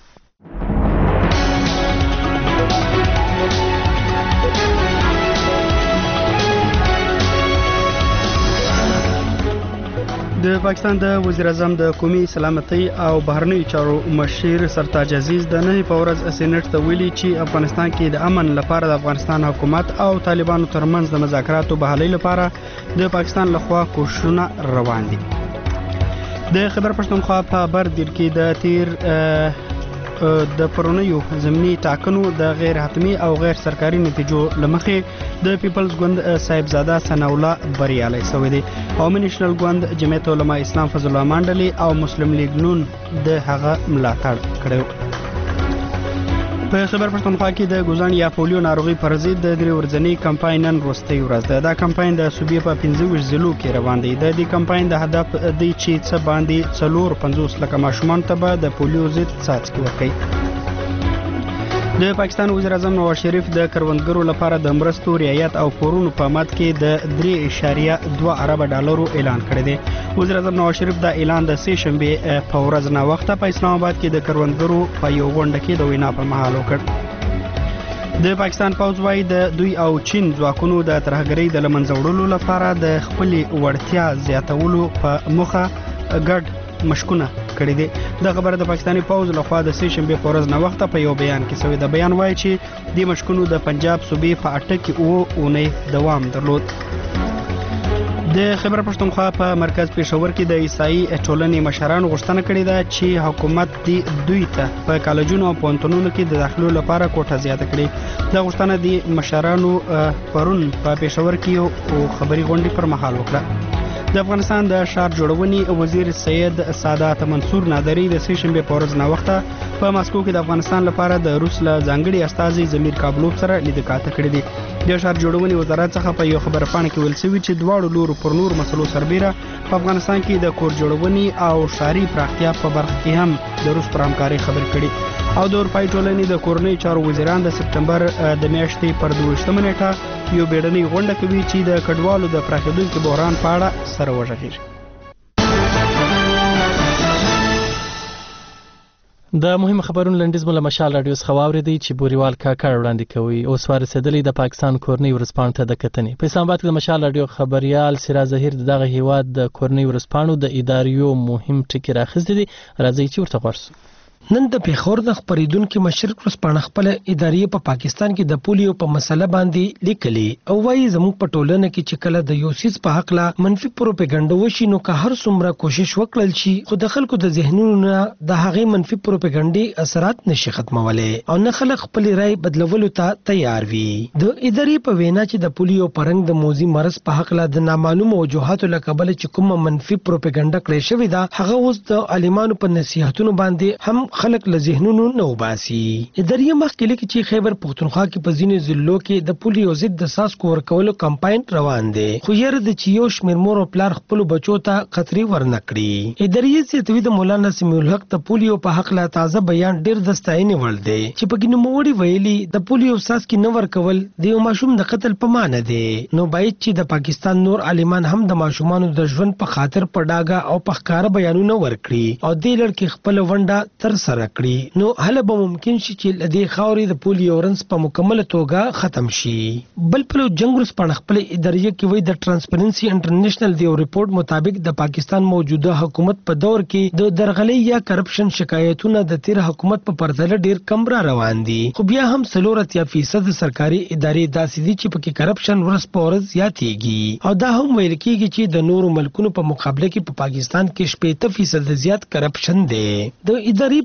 د پاکستان د وزیر اعظم د قومي سلامتۍ او بهرنیو چارو مشیر سرتاج عزیز د نهي په ورځ سېنات ته ویلي چې افغانستان کې د امن لپاره د افغانستان حکومت او طالبانو ترمنځ د مذاکراتو بحالۍ لپاره د پاکستان لخوا کوښښونه روان دي. د خیبر پښتونخوا په بردیر کې د تیر د پرونیو ضمني ټاکنو د غیر حتمی او غیر سرکاري نتیجو لمخې د پیپلز ګوند صاحبزاده ثناء الله بریالی شوی دی. قومي نېشنل ګوند جمعیت علما اسلام فضل الله منډلي او مسلم لیگ نون د هغه ملاتړ کړی. په خیبر پښتونخوا کې د ګوزان یا پولیو ناروغي پر ضد د درې ورځني کمپاین نن وروستۍ ورځ ده. دا کمپاین د صوبې په پنځه ویشت ضلعو کې روان دی. د دې کمپاین د هدف دی چې څه باندې څلور پنځوس لکه ماشومان ته به د پولیو ضد څاڅکي ورکوي. د پاکستان وزیر اعظم نواز شریف د کروندګرو لپاره د مرستو رعایت او پورونو په مد کې د درې اعشاریه دوه ارب ډالرو اعلان کړی دی. وزیر اعظم نواز شریف دا اعلان د سې شنبه په ورځ نا وخته په اسلام آباد کې د کروندګرو په یو غونډه کې د وینا پر مهال وکړ. د پاکستان پوځ وايي د دوی او چین ځواکونو د ترهګرۍ د لمنځه وړلو لپاره د خپلې وړتیا زیاتولو په موخه ګډ مشکونه کړی دی. دا خبره د پاکستاني پوځ لخوا د سې شنبه په ورځ نه وخته په یو بیان کې شوې ده. بیان وایي چې د مشکونو د پنجاب صوبې په اټه کې اوه اونۍ دوام درلود. د خیبر پښتونخوا په مرکز پېښور کې د عیسائی ټولنې مشرانو غوښتنه کړې ده چې حکومت دې دوی ته په کالجونو او پوهنتونونو کې د داخلو لپاره کوټه زیاته کړي. دا غوښتنه د مشرانو پرون په پېښور کې یو خبري غونډې پر مهال وکړه. د افغانستان د ښار جوړونې وزیر سید سادات منصور نادری د سې شنبه په ورځ نه وخته په ماسکو کې د افغانستان لپاره د روس له ځانګړي استازي زمیر کابلوف سره لیدکاته کړې دي. د ښار جوړونې وزارت څخه په یو خبرپاڼه کې ویل شوي چې دواړو لورو پر نور مسلو سربیره په افغانستان کې د کور جوړونې او ښاري پراختیا په برخه کې هم د روس پر همکارۍ خبرې کړي. او د اروپایي ټولنې د کورنۍ چارو وزیران د سپټمبر د میاشتې پر دویشتمه نیټه یو بیړنۍ غونډه کوي چې د کډوالو د پراخېدونکي بحران په اړه سره وغږېږي. د مهم خبرونو لنډیز مو له مشال رادیو څخه واورېدئ چې بوریوال کاکړ وړاندې کوي. اوس ورسېدلی د پاکستان کورنۍ ورځپاڼو ته د کتنې. په اسلام آباد کې د مشال رادیو خبریال سراج ظهیر د دغه هیواد د کورنۍ ورځپاڼو د اداریو مهم ټکي راخیستي دي. راځئ چې ورته غوږ شو. نن د پیښور د خبرېدونکو مشرق ورځپاڼه خپل ادارې په پاکستان کې د پولیو په مسله باندې لیکلي او وايي زموږ په ټولنه کې چې کله د یو سیس په حق لا منفي پروپاګاندا وشي نو که هر څومره کوشش وکړل شي خو د خلکو د ذهنونو نه د هغې منفي پروپاګاندا اثرات نشي ختمولی او نه خلک خپل رائے بدلولو ته تیار وي. د ادارې په وینا چې د پولیو پرنګ د موذي مرض په حق لا د نامعلومو وجوهاتو له کبله چې کومه منفي پروپاګاندا کړې شوې ده هغه اوس د عالمانو په نصيحتونو باندې هم خلک له ذهنونو نه وباسي. ادارې مخکې لیکي چې خیبر پښتونخوا کې په ځینو ضلعو کې د پولیو ضد د څاڅکو ورکولو کمپاین روان دی خو یره د چې یو شمېر مور او پلار خپلو بچو ته خطرې ورنه کړي. ادارې زیاتوي د مولانا سمیع الحق د پولیو په حق لا تازه بیان ډېر د ستاینې وړ دی چې پکې نوموړي ویلي د پولیو څاڅکي نه ورکول د یو ماشوم د قتل په معنی دی. نو باید چې د پاکستان نور عالمان هم د ماشومانو د ژوند په خاطر په ډاګه او په ښکاره بیانونه ورکړي او دې لړ کې خپل ونډه تر سره کړي نو هله به ممکن شي چې لدې خاورې د پولیو رنس په مکمله توګه ختم شي. بل پلو جنگ ورځپاڼه خپل ادارې کې وایي د ټرانسپرنسي انټرنیشنل د یو ریپورت مطابق د پاکستان موجوده حکومت په دور کې د درغلۍ یا کرپشن شکایتونه د تیر حکومت په پرتله ډیر کم را روان دي خو بیا هم څلور اتیا فیصد سرکاري ادارې داسې دي چې پکې کرپشن ورځ په ورځ زیاتېږي او دا هم ویل کېږي چې د نورو ملکونو په مقابله کې په پاکستان کې شپېته فیصد زیات کرپشن دی. د ادارې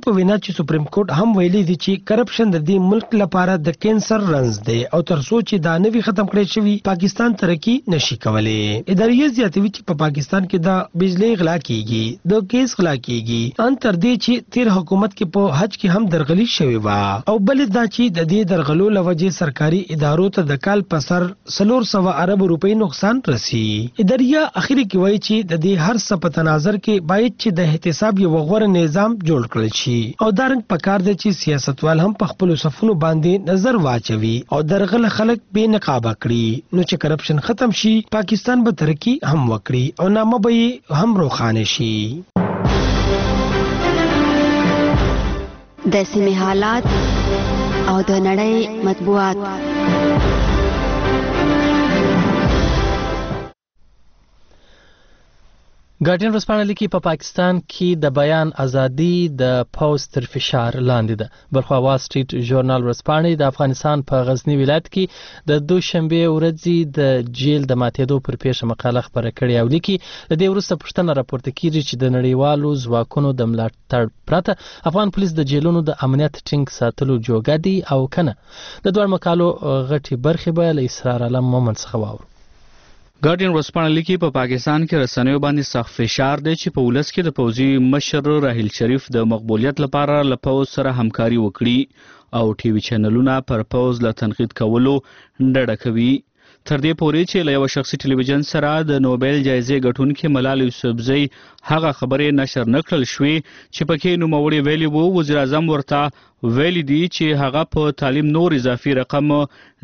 په وینا چې سپریم کورټ هم ویلي دی چې کرپشن د دې ملک لپاره د کینسر رنز دی او تر څو چې دا نوی ختم کړی شوی پاکستان ترقی نشي کولای. ادارې زیاتوي چې په پاکستان کې د بجلی غلا کیږي، د کیس غلا کیږي، ان تر دې چې تیر حکومت کې په حج کې هم درغلي شوی و او بل دا چې د دې درغلو لوجه سرکاري ادارو ته د کال په سر څلور سوه ارب روپۍ نقصان رسی. ادارې اخري کې وایي چې د دې هر څه په تناظر کې باید چې د احتساب یو غوړ نظام جوړ کړل شي او دارنګ پکار دی چې سیاستوال هم په خپل صفونو باندې نظر واچوي او درغله خلک بې نقابه کړي، نو چې کرپشن ختم شي پاکستان به ترقی هم وکړي او نامه به هم روښانه شي. د سیمې حالات او د نړۍ مطبوعات. ګارډین ورځپاڼه لیکي په پاکستان کې د بیان ازادي د پوز تر فشار لاندې ده. بلخوا وال سټریټ ژورنال ورځپاڼه د افغانستان په غزنی ولایت کې د دوشنبه ورځې د جیل د ماتېدو پر پیښه مقاله خبره کړې او لیکي د دې وروسته پوښتنه راپورته کیږي چې د نړیوالو ځواکونو د ملاتړ پرته افغان پولیس د جیلونو د امنیت ټینګ ساتلو جوګه دي او کنه. د دوه مقالو غټي برخې به له اسرار علم مومن څخه واورو. ګارډین ورځپاڼه لیکي په پاکستان کې رسنیو باندې سخت فشار دی چې په ولس کې د پوځي مشر راحیل شریف د مقبولیت لپاره له پوځ سره همکاري وکړي او ټي وي چینلونه پر پوځ له تنقید کولو ډډه کوي. تر دې پورې چې له یو شخصي ټلویزیون سره د نوبل جایزې ګټونکي ملالۍ یوسفزۍ هغه خبرې نشر نکړل شوې چې پکې نوموړي ویلي وو وزیر اعظم ورته ویلي دي چې هغه په تعلیم نور اضافي رقم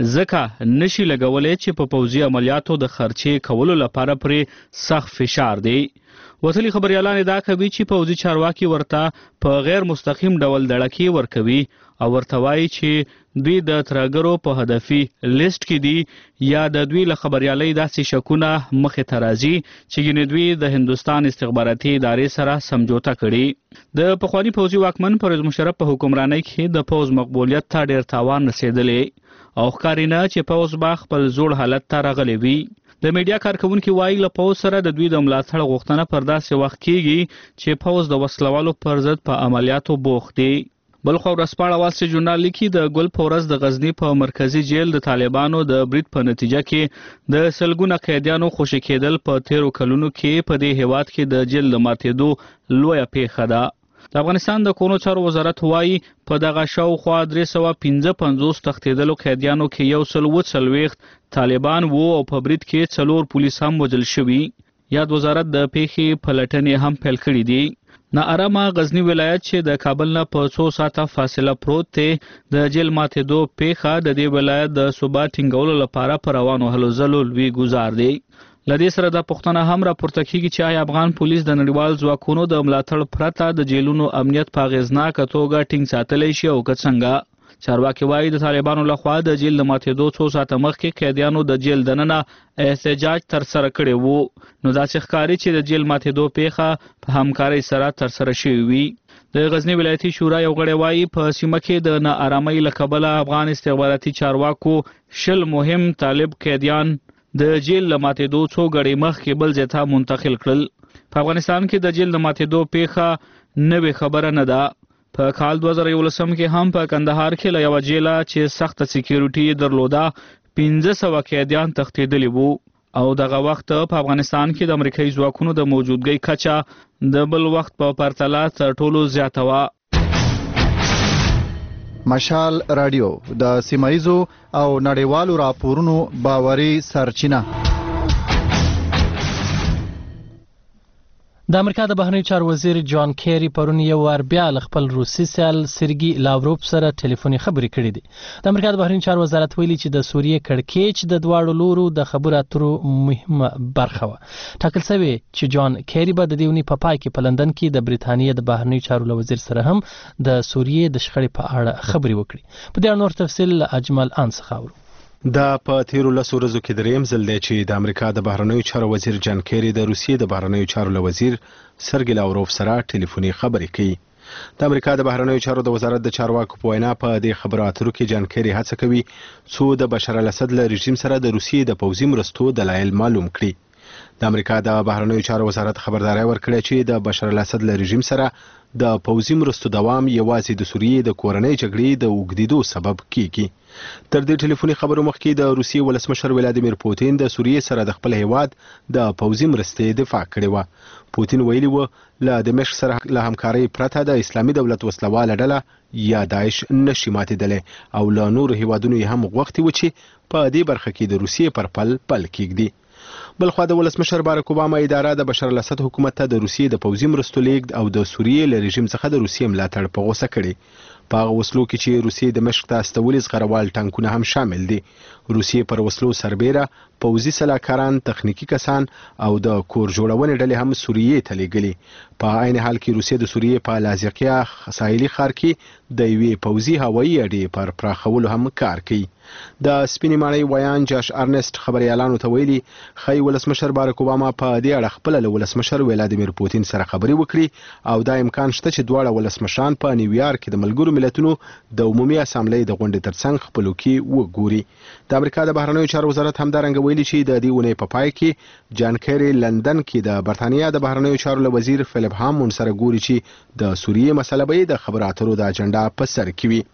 ځکه نشي لګولی چې په پوځي عملیاتو د خرچې کولو لپاره پرې سخت فشار دی. وتلي خبريالان دا کوي چې پوځي چارواکي ورته په غیر مستقیم ډول دړکې ورکوي او ورته وایي چې دوی د ترګرو په هدفي لیست کې دي یا د دوی له خبريالۍ داسې شکونه مخې ته راځي چې ګینې دوی د هندوستان استخباراتي ادارې سره سمجوته کړي. د پخواني پوځي واکمن پرویز مشرف په حکمرانۍ کې د پوځ مقبولیت ته ډیر تاوان رسیدلی او ښکاري نه چې پوځ به خپل زوړ حالت ته راغلی وي. د میډیا کارکونکي وایي له پوځ سره د دوی د ملاتړ غوښتنه پر داسې وخت کیږي چې پوځ د وسلوالو پر ضد په عملیاتو بوخت دی. بلخوا ورځپاڼه وال سټریټ ژورنال لیکي د ګل په ورځ د غزنی په مرکزی جیل د طالبانو د برید په نتیجه کې د سلګونه قیدیانو خوشي کېدل په تیرو کلونو کې په دې هیواد کې د جیل د ماتېدو لویه پیښه ده. د افغانستان د کورونو چارو وزارت وایي په دغه شاوخوا درې سوه پنځه پنځوس تښتېدلو قیدیانو کې یو سل اووه څلوېښت طالبان وو او په برید کې څلور پولیس هم وژل شوي. یاد وزارت د پیښې پلټنې هم پیل کړي دي. ناارامه غزنی ولایت چې د کابل نه په څو ساعته فاصله پروت دی د جیل ماتېدو پیښه د دې ولایت د ثبات ټینګولو لپاره په روانو هلو ځلو لوی ګزار دی. له دې سره دا پوښتنه هم راپورته کیږي چې آیا افغان پولیس د نړیوال ځواکونو د ملاتړ پرته د جیلونو امنیت په اغېزناکه توګه ټینګ ساتلی شي او که څنګه. چارواکي وایي د طالبانو لخوا د جیل د ماتېدو څو ساعته مخکې قیدیانو د جیل دننه احتجاج ترسره کړی وو، نو داسې ښکاري چې د جیل ماتېدو پیښه په همکارۍ سره ترسره شوې وي. د غزنی ولایتي شورا یو غړی وایي په سیمه کې د ناارامۍ له کبله افغان استخباراتي چارواکو شل مهم طالب قیدیان د جیل له ماتېدو څو غړي مخکې بل ځای ته منتقل کړل. په افغانستان کې د جیل د ماتېدو پیښه نوې خبره نه ده. په کال دوه زره یولسم کې هم په کندهار کې له یوه جیله چې سخته سکیورټي یې درلوده پنځه سوه قیدیان تښتېدلي وو او دغه وخت په افغانستان کې د امریکایي ځواکونو د موجودګۍ کچه د بل وخت په پرتله تر ټولو زیاته وه. مشال رادیو د سیمایزو او نړیوالو راپورونو باوري سرچینه. د امریکا د بهرنیو چارو وزیر جان کیری پرون یو وار بیا له خپل روسي سیال سرګي لاوروف سره ټلیفوني خبرې کړې دي. د امریکا د بهرنیو چارو وزارت ویلي چې د سوریې کړکېچ د دواړو لورو د خبرو اترو مهمه برخه وه. ټاکل شوی چې جان کیری به د دې اونۍ په پای کې په لندن کې د بریتانیا د بهرنیو چارو له وزیر سره هم د سوریې د شخړې په اړه خبرې وکړي. په دې اړه نور تفصیل اجمل ان څخه اورو. دا په تیرو لسو ورځو کې دریم ځل دی چې د امریکا د بهرنیو چارو وزیر جان کیری د روسیې د بهرنیو چارو له وزیر سرګي لاوروف سره ټلیفوني خبرې کوي. د امریکا د بهرنیو چارو د وزارت د چارواکو په وینا په دې خبرو اترو کې جان کیری هڅه کوي څو د بشار الاسد له رژیم سره د روسیې د پوځي مرستو دلایل معلوم کړي. د امریکا د بهرنیو چارو وزارت خبرداري ورکړه چې د بشار الاسد له رژیم سره د پوځي مرستو دوام یوازې د سوریې د کورنۍ جګړې د اوږدېدو سبب کیږي. تر دې ټلیفوني خبرو مخکې د روسیې ولسمشر ولادیمیر پوتین د سوریې سره د خپل هیواد د پوځي مرستې دفاع کړې و. پوتین ویلي و له دمشق سره له همکارۍ پرته د اسلامي دولت وسلواله ډله یا داعش نشي ماتېدلی او له نورو هیوادونو یې هم غوښتي و چې په دې برخه کې د روسیې پر پل پل کېږدي. بلخوا د ولسمشر بارک اوباما اداره د بشار الاسد حکومت ته د روسیې د پوځي مرستو لیږد او د سوریې له رژیم څخه د روسیې ملاتړ په غوسه کړي. په هغه وسلو کې چې روسیې دمشق ته استولي زغروال ټانکونه هم شامل دي. روسیې پر وسلو سربیره پوځي سلاکاران، تخنیکی کسان او د کور جوړونې ډلې هم سوریې ته لیږلي. په عین حال کې روسیې د سوریې په لازقیه ساحلي ښار کې د یوې پوځي هوایي اډې پر پراخولو هم کار کوي. د سپینې ماڼۍ ویان جاش ارنست خبريالانو ته ویلي خی ولسمشر بارک اوباما په دې اړه خپل له ولسمشر ولادیمیر پوتین سره خبرې وکړي او دا امکان شته چې دواړه ولسمشران په نیویارک کې د ملګرو ملتونو د عمومي اسامبلې د غونډې ترڅنګ خپلو کې وګوري. د امریکا د بهرنیو چارو وزارت همدارنګه ویلي چې د دې اونۍ په پای کې جان کیری لندن کې د برتانیا د بهرنیو چارو له وزیر فلیپ هامون سره ګوري چې د سوریې مسله به د خبرو اترو د اجنډا په سر کې وي.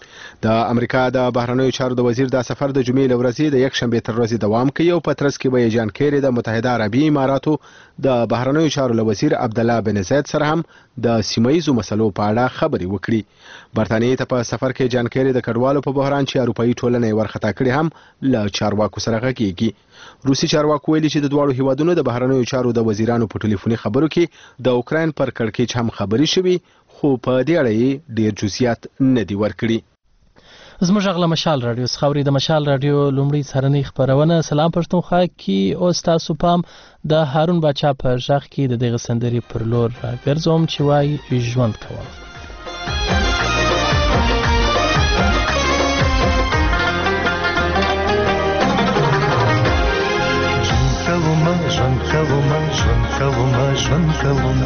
د امریکا د بهرنیو چارو د وزیر د سفر د جمعې له ورځې د یک شنبې تر ورځې دوام کوي او په ترڅ کې به جان کیری د متحده عربي اماراتو د بهرنیو چارو له وزیر عبدالله بن زید سره هم د سیمایي مسلو په اړه خبرې وکړي. برتانیې ته په سفر کې جان کیری د کډوالو په بحران چې اروپایي ټولنه یې ورخطا کړې هم له چارواکو سره غږیږي. روسي چارواکو ویلي چې د دواړو هیوادونو د بهرنیو چارو د وزیرانو په ټلیفوني خبرو کې د اوکراین پر کړکېچ هم خبرې شوي خو په دې اړه یې ډیر جزئیات نه دي ورکړي. زموږ غږ له مشال رادیو څخه اورئ. د مشال رادیو لومړی سهارنۍ خپرونه سلام پښتونخوا کې اوس تاسو پام د هارون باچا په غږ کې د دغه سندرې پر لور راګرځوم چې وایي ژوند کوم. ژوند کوم ژوند کوم ژوند کوم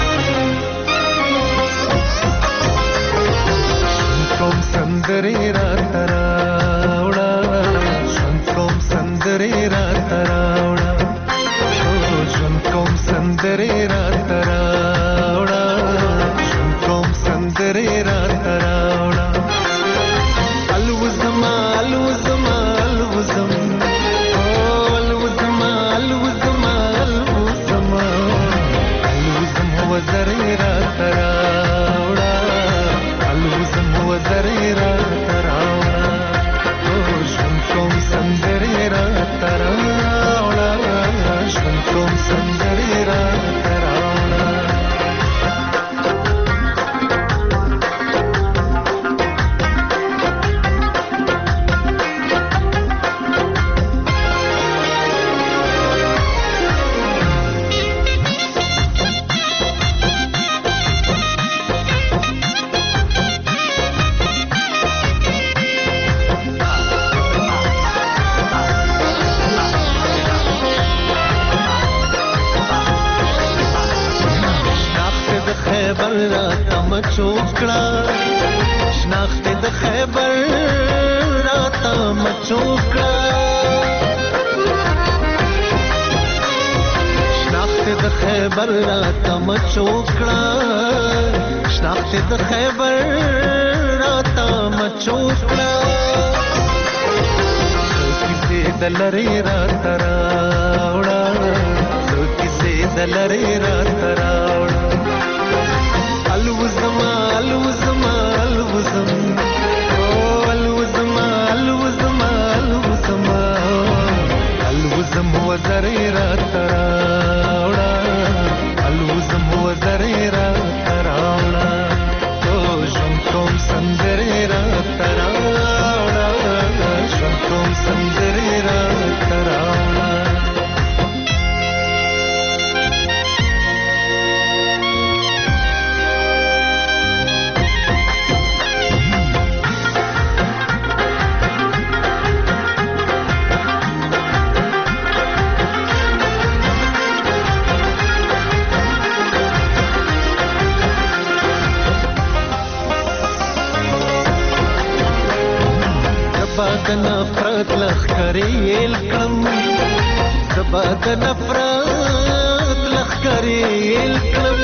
کوم سندرې رات راوړه ژوند کوم سندرې رات راوړه ژوند کوم سندرې رات راوړه ژوند کوم سندرې رات راوړه الوزما الوزما الوزم الوزما الوزما الوزما الوزم وزرې رات راوړه الوزم وزرې رات راوړه ژوند کوم سندرې رات راوړه ژوند کوم سندرې رات راوړه. چوکړه شناخت د خیبر راته مچوکړه شناخت د خیبر راته مچوکړه شناخت د خیبر راته مچوکړه کیسې د لری راته راوړه کیسې د لری راته راوړه الوزما الوزما الوزم الوزما الوزما الوزما الوزم وزرې رات راوړه الوزم وزرې رات راوړه ژوند کوم سندرې رات راوړه ژوند کوم سندرې رات راوړه. د نفرت لخرې یل کړم زبا د نفرت لخکرې کړم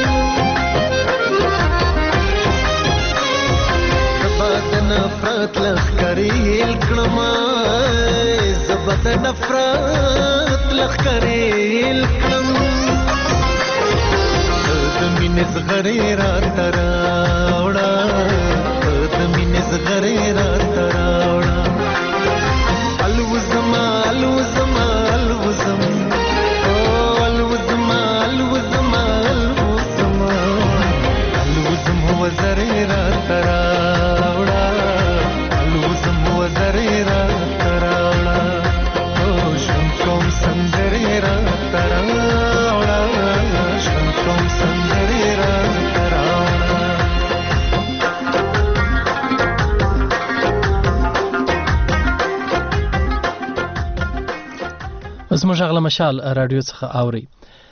زبا د نفرت لخکرې کړم زبا د نفرت لخکرې کړم د مینې زغرې راته راوړه د مینې زغرې راته راوړه الوزما الوزما الوزم او الوزما الوزما الوزما الوزم هو زرې راته راوړه الوزم هو زرې راته راوړه او شم کوم سندرې راته راوړه شم کوم سندرې راته راوړه زموږ غله مشال رادیو څخه اوري.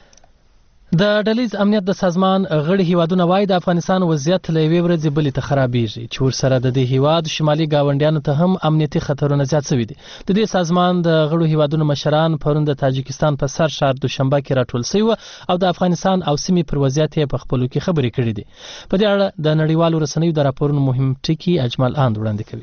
د ډلیز امنیت د سازمان غړي هیوادونه وایي د افغانستان وضعیت له یوې ورځې بلې ته خرابېږي چې ورسره د دې هیواد شمالي ګاونډیانو ته هم امنیتي خطرونه زیات شوي دي. د دې سازمان د غړو هیوادونو مشران پرون د تاجکستان په سر ښار دوشنبه کې راټول شوي وو او د افغانستان او سیمې پر وضعیت یې په خپلو کې خبرې کړې دي. په دې اړه د نړیوالو رسنیو د راپورونو مهم ټکي اجمل اند وړاندې کوي.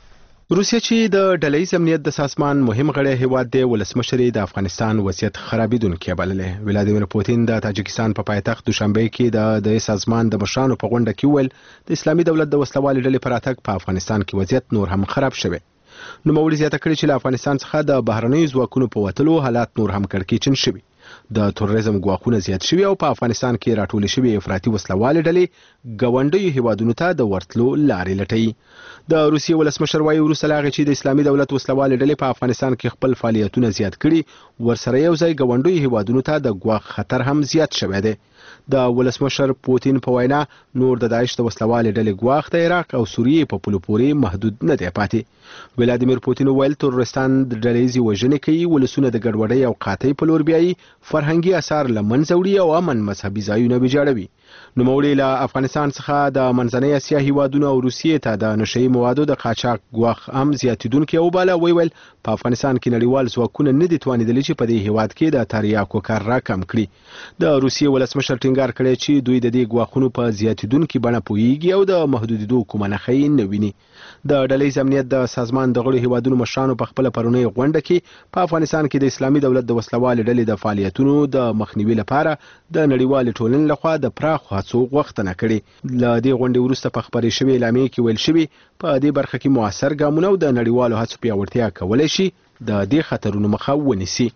روسیه چې د ډلهیز امنیت د سازمان مهم غړی هیواد دی ولسمشر د افغانستان وضعیت خرابېدونکی بللی. ولادیمیر پوتین د تاجکستان په پایتخت دوشنبه کې د د سازمان د مشرانو په غونډه کې وویل د اسلامي دولت د وسلوالې ډلې پر راتګ په افغانستان کې وضعیت نور هم خراب شوی. نوموړي زیاته کړې چې له افغانستان څخه د بهرنیو ځواکونو په وتلو حالات نور هم کړکېچن شوي. د تروریزم ګواښونه زیات شوي او په افغانستان کې راټولې شوي افراطي وسلوالې ډلې ګاونډیو هیوادونو ته د ورتلو لارې لټوي. د روسیې ولسمشر وایي وروسته له هغې چې د اسلامي دولت وسلوالې ډلې په افغانستان کې خپل فعالیتونه زیات کړي ورسره یو ځای ګاونډیو هیوادونو ته د ګواښ خطر هم زیات شوی دی. د ولسمشر پوتین په وینا نور د داعش د وسلوالې ډلې ګواښ د عراق او سوریې په پولو پورې محدود نه دی پاتې. ولادیمیر پوتین وویل تروریستان د ډلهیزې وژنې کوي ولسونه د ګډوډۍ او قحطۍ په لور بیایي فرهنګي اثار له منځه وړي او امن مذهبي ځایونه ویجاړوي. نوموړي له افغانستان څخه د منځنۍ اسیا هیوادونو او روسیې ته د نشهیي موادو د قاچاق ګواښ هم زیاتېدونکی وباله. ویل په افغانستان کې نړیوال ځواکونه نه دي توانېدلي چې په دې هیواد کې د تریاکو کار راکم کړي. د روسیې ولسمشر ټینګار کړی چې دوی د دې ګواښونو په زیاتېدونکي بڼه پوهیږي او د محدودېدو کومه نښه نه ویني. د ډلهیز امنیت د سازمان د غړو هیوادونو مشرانو په خپله پرونۍ غونډه کې په افغانستان کې د اسلامي دولت د وسلوالې ډلې د فعالیتونو د مخنیوي لپاره د نړیوالې ټولنې لخوا د پراخو هڅو غوښتنه کړې. له دې غونډې وروسته په خپرې شوې اعلامیې کې ویل شوي په دې برخه کې مؤثر ګامونه او د نړیوالو هڅو پیاوړتیا کولی شي د دې خطرونو مخه ونیسي.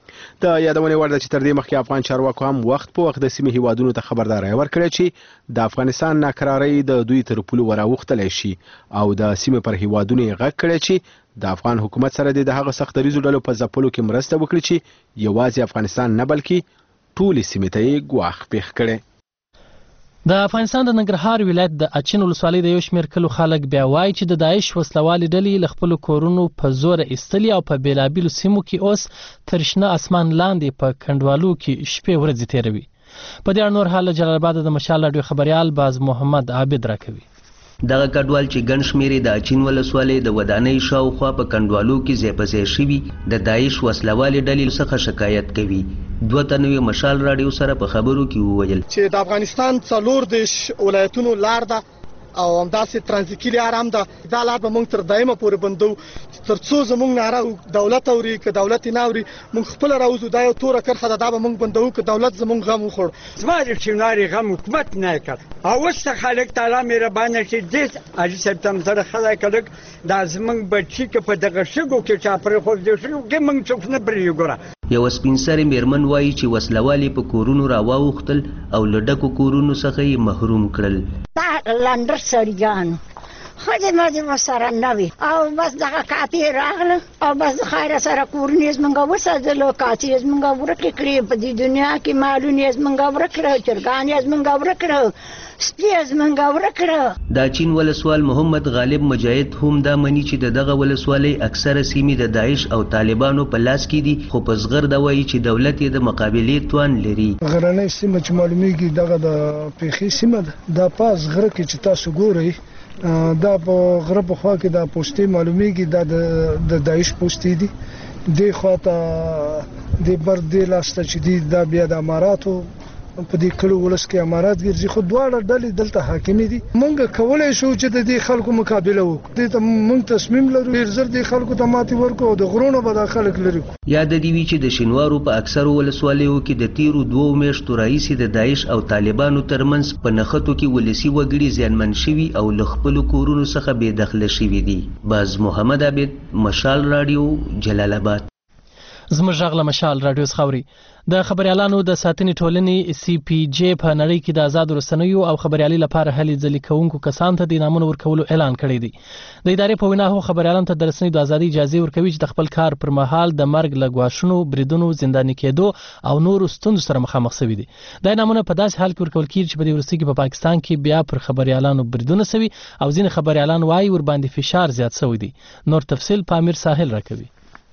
د یادونې وړ ده چې تر دې مخکې افغان چارواکو هم وخت په وخت د سیمې هیوادونو ته خبرداری ورکړی چې د افغانستان ناکرارۍ د دوی تر پولو وراوښتلی شي او د سیمې پر هیوادونو یې غږ کړی چې د افغان حکومت سره د هغه سختدریزو ډلو په ځپلو کې مرسته وکړي چې یوازې افغانستان نه بلکې ټولې سیمې ته یې ګواښ پېښ کړی. د افغانستان د ننګرهار ولایت د اچین ولسوالۍ د یو شمېر کلو خلک بیا وایي چې د داعش وسلوالې ډلې له خپلو کورونو په زوره ایستلي او په بېلابېلو سیمو کې اوس تر شنه اسمان لاندې په کنډوالو کې شپې ورځې تېروي. په دې اړه نور حال له جلال آباد د مشال راډیو خبریال باز محمد عابد راکوي. دغه کډوال چې ګڼ شمېرې د اچین ولسوالۍ د ودانۍ شاوخوا په کنډوالو کې ځای په ځای شوي د داعش وسلوالې ډلې څخه شکایت کوي. دوه تنوي مشال راډیو سره په خبرو کې وویل چې د افغانستان څلور دېرش ولایتونو لار ده او همداسې ترانزیتي لار هم ده. دا لار به موږ تر دایمه پورې بندو تر څو زموږ ناره دولت اوري که دولت یې نه اوري موږ خپله راوځو. دا یو توره کرښه ده دا به موږ بندوو که دولت زموږ غم وخوړ. زما د چینارې غم حکومت نه یې کړ او اوس ته خالق تعالی مهربانه چې دې حاجي صاحب ته هم زه خدای کلک دا زموږ بچي که په دغه شګو کې چا پرېښودې شګو کې موږ څوک نه پرېږدي. ګوره یو سپین سرې میرمن وایي چې وسلوالې په کورونو راواوښتل او له ډکو کورونو څخه یې محروم کړل. دا لنډر سړیانو خدای مې ورسره نه وي او بس دغه کاپي راغله او بس خیر سره کورونه زمونږ وساتلو کاچې زمونږ ورکې کړې په دې دنیا کې مالونه زمونږ ورکړه چرګان زمونږ ورکړه سپي زمونږ ورکړه. دا چین ولسوال محمد غالب مجاهد هم دا مني چې دغه ولسوالۍ اکثره سیمې د داعش او طالبانو په لاس کې دي خو په زغر دا وایي چې دولت یې د مقابلې توان لري. غرنۍ سیمه چې معلومیږي دغه د پیښې سیمه ده دا پاس غره کې چې تاسو ګورئ دا په غره په خوا کې دا پوسټې معلومیږي دا د داعش پوسټې دي د خواته د بر د لاسته چې دي دا بیا د اماراتو په دې کلو ولس کې امارات ګرځي خو دواړه ډلې دلته حاکمې دي مونږ کولای شو چې د دې خلکو مقابله وکړو دې ته مونږ تصمیم لرو ډیر زر دې خلکو ته ماتې ورکو او د غرونو به دا خلک لري یاد دی وی چې د شینوارو په اکثرو ولسوالیو کې د تیرو دوو میاشتو راهیسې د داعش او طالبانو ترمنځ په نښتو کې ولسی وګړي زیانمن شوي او له خپلو کورونو څخه بې دخله شوي دي باز محمد عابد مشال رادیو جلال آباد زموږ غږ له مشال رادیو څخه اوري د خبريالانو د ساتنې ټولنې سی پی جی په نړۍ کې د آزاد رسنیو او خبريالي لپاره هلې ځلې کوونکو کسانو ته د انعامونو ورکولو اعلان کړی دی د ادارې په وینا هو خبريالانو ته د رسنیو د ازادۍ اجازه ورکوي چې د خپل کار پر مهال د مرګ له ګواښونو بریدونو زنداني کېدو او نورو ستونزو سره مخامخ شوي دي دا انعامونه په داسې حال کې ورکول کیږي چې په دې وروستي کې په پاکستان کې بیا پر خبريالانو بریدونه شوي او ځینې خبريالان وايي ور باندې فشار زیات شوی دی نور تفصیل پامیر ساحل راکوي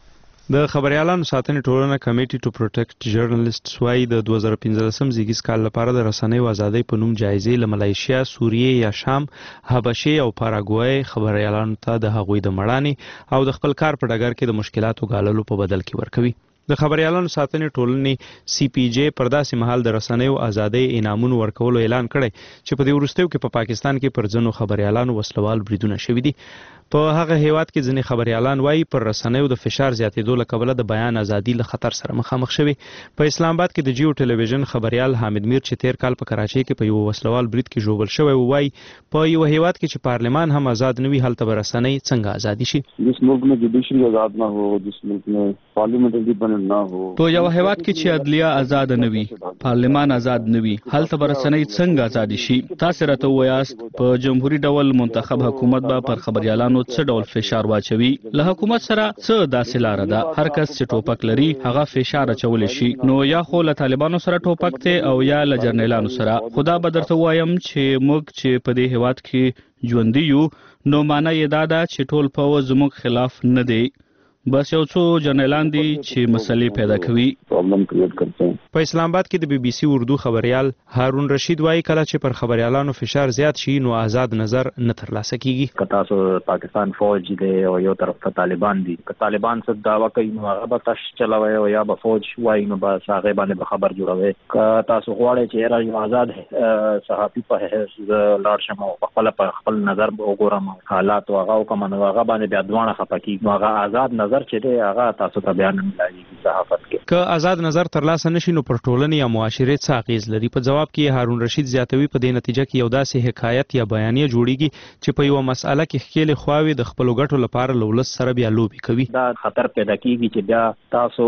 د خبريالانو ساتنې ټولنه کمیټي ټو پروټیکټ جرنالست وايي د دوه زره پنځلسم زیږیز کال لپاره د رسنیو ازادۍ په نوم جایزې له ملایشیا، سوریې یا شام، حبشې او پاراګوای خبريالانو ته د هغوی د مړانې او د خپل کار په ډګر کې د مشکلاتو ګاللو په بدل کې ورکوي. د خبريالانو ساتنې ټولنې سی پی جی پر داسې مهال د رسنیو ازادۍ انعامونو ورکولو اعلان کړی چې په دې وروستیو کې په پاکستان کې پر ځینو خبريالانو وسلوال بریدونه شوي دي. په هغه هیواد کې ځینې خبريالان وايي پر رسنیو د فشار زیاتېدو له کبله د بیان ازادي له خطر سره مخامخ شوي. په اسلام آباد کې د جیو ټلویزیون خبريال حامد میر چې تیر کال په کراچۍ کې په یو وسلوال برید کې ژوبل شوی وایي په یو هیواد کې چې پارلمان هم آزاد نه وي هلته به رسنۍ څنګه ازادي شي. جس ملک میں جوډیشری آزاد نہ ہو جس ملک میں پارلیمنٹ انډیپندنٹ نہ ہو په یو هیواد کې چې عدلیه آزاد نه وي پارلمان آزاد نه وي هلته به رسنۍ څنګه ازادي شي. تاسو راته وایاست په جمهوریت ډول منتخب حکومت به پر خبريالانو څه ډول فشار واچوي له حکومت سره څه داسې لار ده هر کس چې ټوپک لري هغه فشار اچول شي نو یا خو له طالبانو سره ټوپک ته او یا له جرنیلانو سره خدا به درته وایم چې موږ چې په دې هیواد کې ژوندي یو نو معنی یې دا ده چې ټول په زموږ خلاف نه دی بس یو څو جرنیلان دي چې مسلې پیدا کوي پرابلم کریټ کرتے ہیں. په اسلام آباد کې د بی بی سی اردو خبريال هارون رشید وايي کله چې پر خبريالانو فشار زیات شي نو آزاد نظر نه ترلاسه کیږي. کتا سو پاکستان فوج دی او یو طرف ته طالبان دي که طالبان څه دعوا کوي نو هغه به تاسو چلاوي او یا به فوج وایي نو به هغه باندې به خبر جوړوي. که تاسو غواړئ چې را یو آزاد صحافي په حیث لاړ شم او خپل په خپل نظر وګورم حالات او هغه کوم نو هغه باندې بیا دوانه خپکی نو هغه آزاد نظر چې دی هغه تاسو ته بیان نه لایي صحافت کې که آزاد نظر ترلاسه نشي نو پر ټولنې یا معاشرې څه اغیز لري. په جواب کې هارون رشید زیاتوي په دې نتیجه کې یو داسې حکایت یا بیانیه جوړیږي چې په یو مسأله کې خېل خواوي د خپل ګټو لپاره لولس سره بیا لوبي کوي. دا خطر پیدا کیږي چې بیا تاسو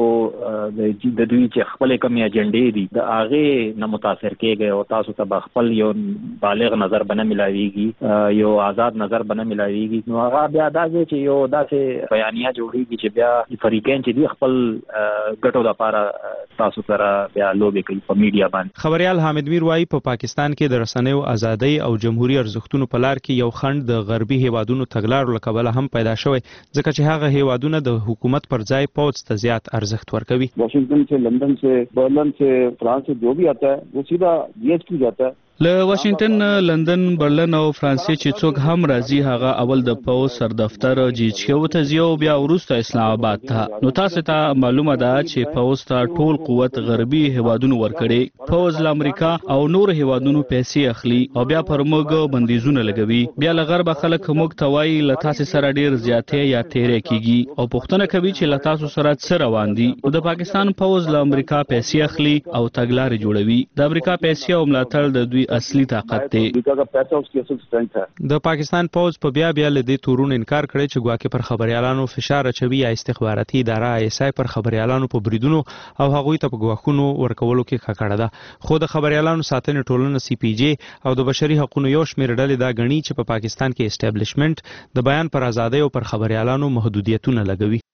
د دوی چې خپل کمی اجنډې دي د هغه نه متاثر کیږي او تاسو ته خپل یو بالغ نظر بنه ملاويږي یو آزاد نظر بنه ملاويږي نو هغه بیا دا چې یو داسې بیانیه جوړیږي چې بیا فریقین چې دی خپل ګټو لپاره تاسو سره بیا لوبي کوي په میډیا باندې. خبريال حامد میر وايي په پاکستان کې د رسنیو ازادۍ او جمهوریت ارزښتونو په لار کې یو خند د غربي هیوادونو تګلارو له کبله هم پیدا شوی ځکه چې هغه هیوادونه د حکومت پر ځای پوځ ته زیات ارزښت ورکوي. واشنگټن سے لندن سے برلن سے فرانس سے جو بھی آتا ہے وہ سیدھا ڈی ایچ کی جاتا ہے. له واشنگټن لندن برلن او فرانسې چې څوک هم راځي هغه اول د پوز سر دفتر جی ایچ کیو ته ځي او بیا وروسته اسلام آباد ته نو تاسو ته معلومه ده چې پوز ته ټول قوت غربي هیوادونو ورکړي پوز له امریکا او نور هیوادونو پیسې اخلي او بیا پر موږ بندیزونه لګوي بیا له غرب خلک موږ ته وایي له تاسو سره ډیر زیاتې یا تیرې کیږي او پوښتنه کوي چې له تاسو سره څه روان دي. د پاکستان پوز له امریکا پیسې اخلي او تګلارې جوړوي. د امریکا پیسې او ملاتړ د دوی اصلي طاقت دی. د پاکستان پوز په بیا بیا له دې تورونو انکار کړی چې ګواکې پر خبريالانو فشار اچوي یا استخباراتي اداره آی اس آی پر خبريالانو په بریدونو او هغوی ته په ګواښونو ورکولو کې خکړه ده. خو د خبريالانو ساتنې ټولنه سی پی جی او د بشري حقوقو یو شمېر ډلې دا غني چې په پاکستان کې اسټابلیشمنت د بیان پر ازادۍ او پر خبريالانو محدودیتونه لګوي.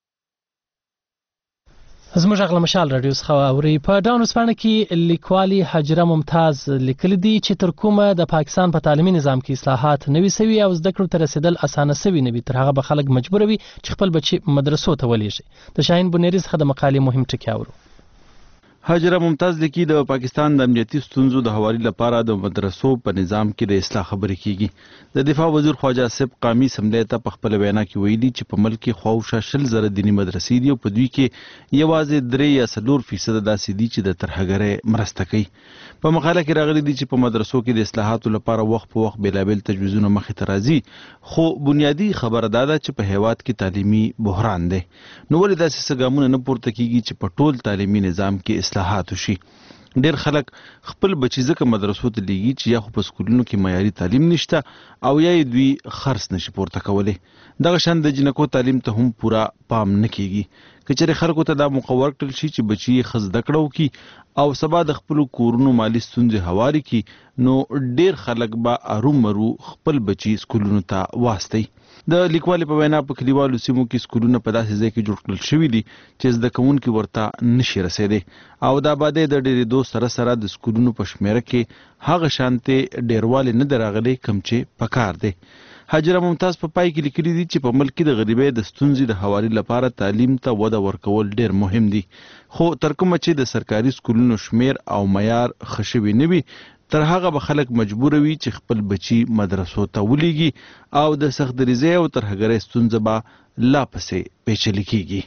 زموږ غږ له مشال رادیو څخه اوري. په ډاون وسپانه کې لیکوالي حجره ممتاز لیکلي دي چې تر کومه د پاکستان په تعلیمي نظام کې اصلاحات نوي سوي او زده کړو ته رسیدل اسانه سوي نه وي تر هغه به خلک مجبور وي چې خپل بچي مدرسو ته ولېږي. د شاهین بنيري څخه د مقالې مهم ټکي اورو. حاجره ممتاز لیکي د پاکستان د امنیتي ستونزو د هواري لپاره د مدرسو په نظام کې د اصلاح خبرې کیږي. د دفاع وزیر خواجه آصف قامی سملې ته په خپل وینا کې ویلي چې په ملک کې خواوشا شل زره دیني مدرسې دي او په دوی کې یوازې درې یا څلور فیصد داسې دي چې د ترهګرۍ مرسته کوي. په مقاله کې راغلي دي چې په مدرسو کې د اصلاحاتو لپاره وخت په وخت بېلابېل تجویزونه مخې ته راځي، خو بنیادي خبره دا ده چې په هیواد کې تعلیمي بحران دی. نو ولې داسې څه ګامونه نه پورته کیږي چې په ټول تعلیمي نظام کې اصلاحات وشي؟ ډېر خلک خپل بچي ځکه مدرسو ته لیږي چې یا خو په سکولونو کې معیاري تعلیم نشته او یا یې دوی خرڅ نشي پورته کولی. دغه شان د جنکو تعلیم ته هم پوره پام نه کیږي. که چېرې خلکو ته دا موقع ورکړل شي چې بچي یې ښه زده کړه وکړي او سبا د خپلو کورونو مالي ستونزې هوارې کړي، نو ډېر خلک به ارومرو خپل بچي سکولونو ته واستوي. د لیکوالې په وینا په کلیوالو سیمو کې سکولونه په داسې ځای کې جوړ کړل شوي دي چې زده کوونکي ورته نشي رسېدی او د آبادۍ د ډېرېدو سره سره د سکولونو په شمېره کې هغه شانتې ډېروالی نه دی راغلی کوم چې پکار دی. حاجره ممتاز په پای کې لیکلي دي چې په ملک کې د غریبۍ د ستونزې د هواري لپاره تعلیم ته وده ورکول ډېر مهم دي، خو تر کومه چې د سرکاري سکولونو شمېر او معیار ښه شوي نه وي تر هغه به خلک مجبور وي چې خپل بچي مدرسو ته ولیږي او د سختدریزۍ او ترهګرۍ ستونزه به لا پسې پیچلې کیږي.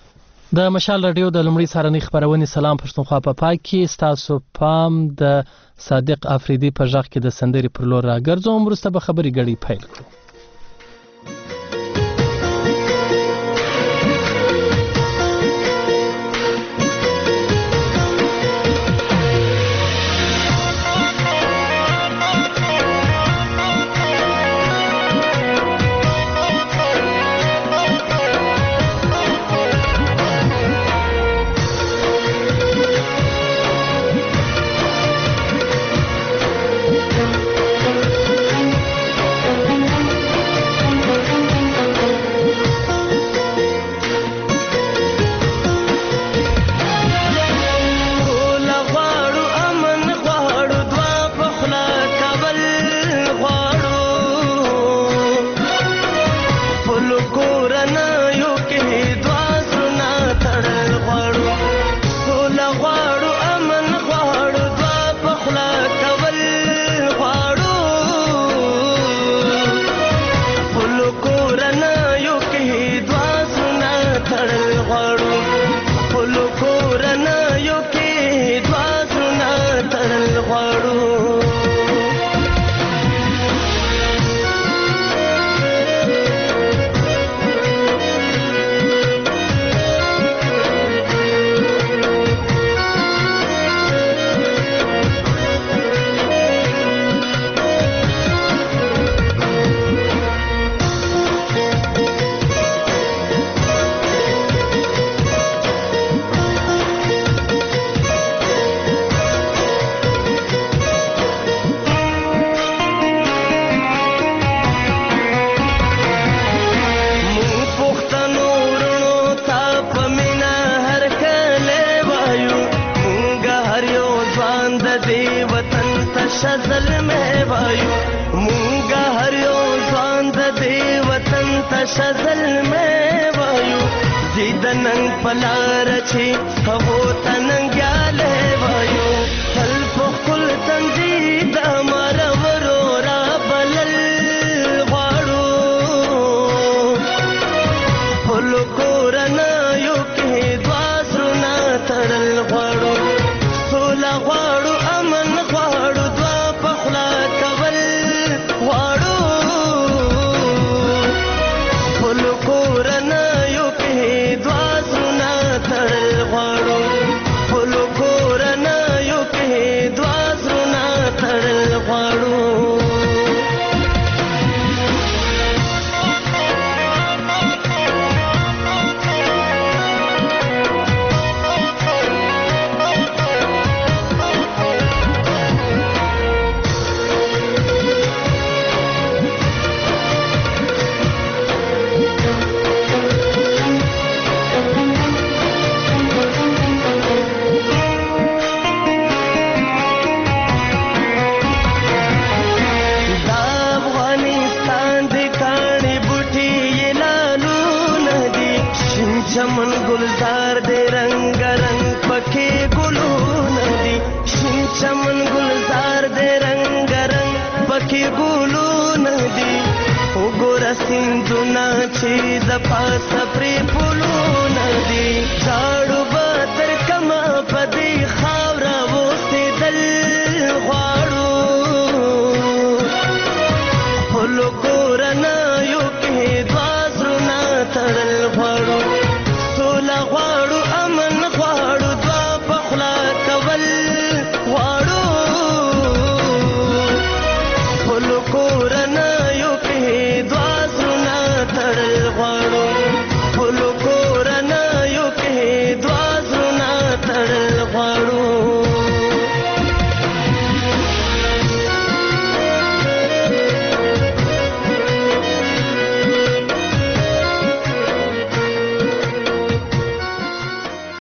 د مشال راډیو د لومړۍ سهارنۍ خپرونې سلام پښتونخوا په پای کې ستاسو پام د صادق افریدي په غږ کې د سندرې پر لور راګرځوم. وروسته به خبرې ګړۍ پیل کړو. Look سیندونه چې د پاسه پرې پلونه دي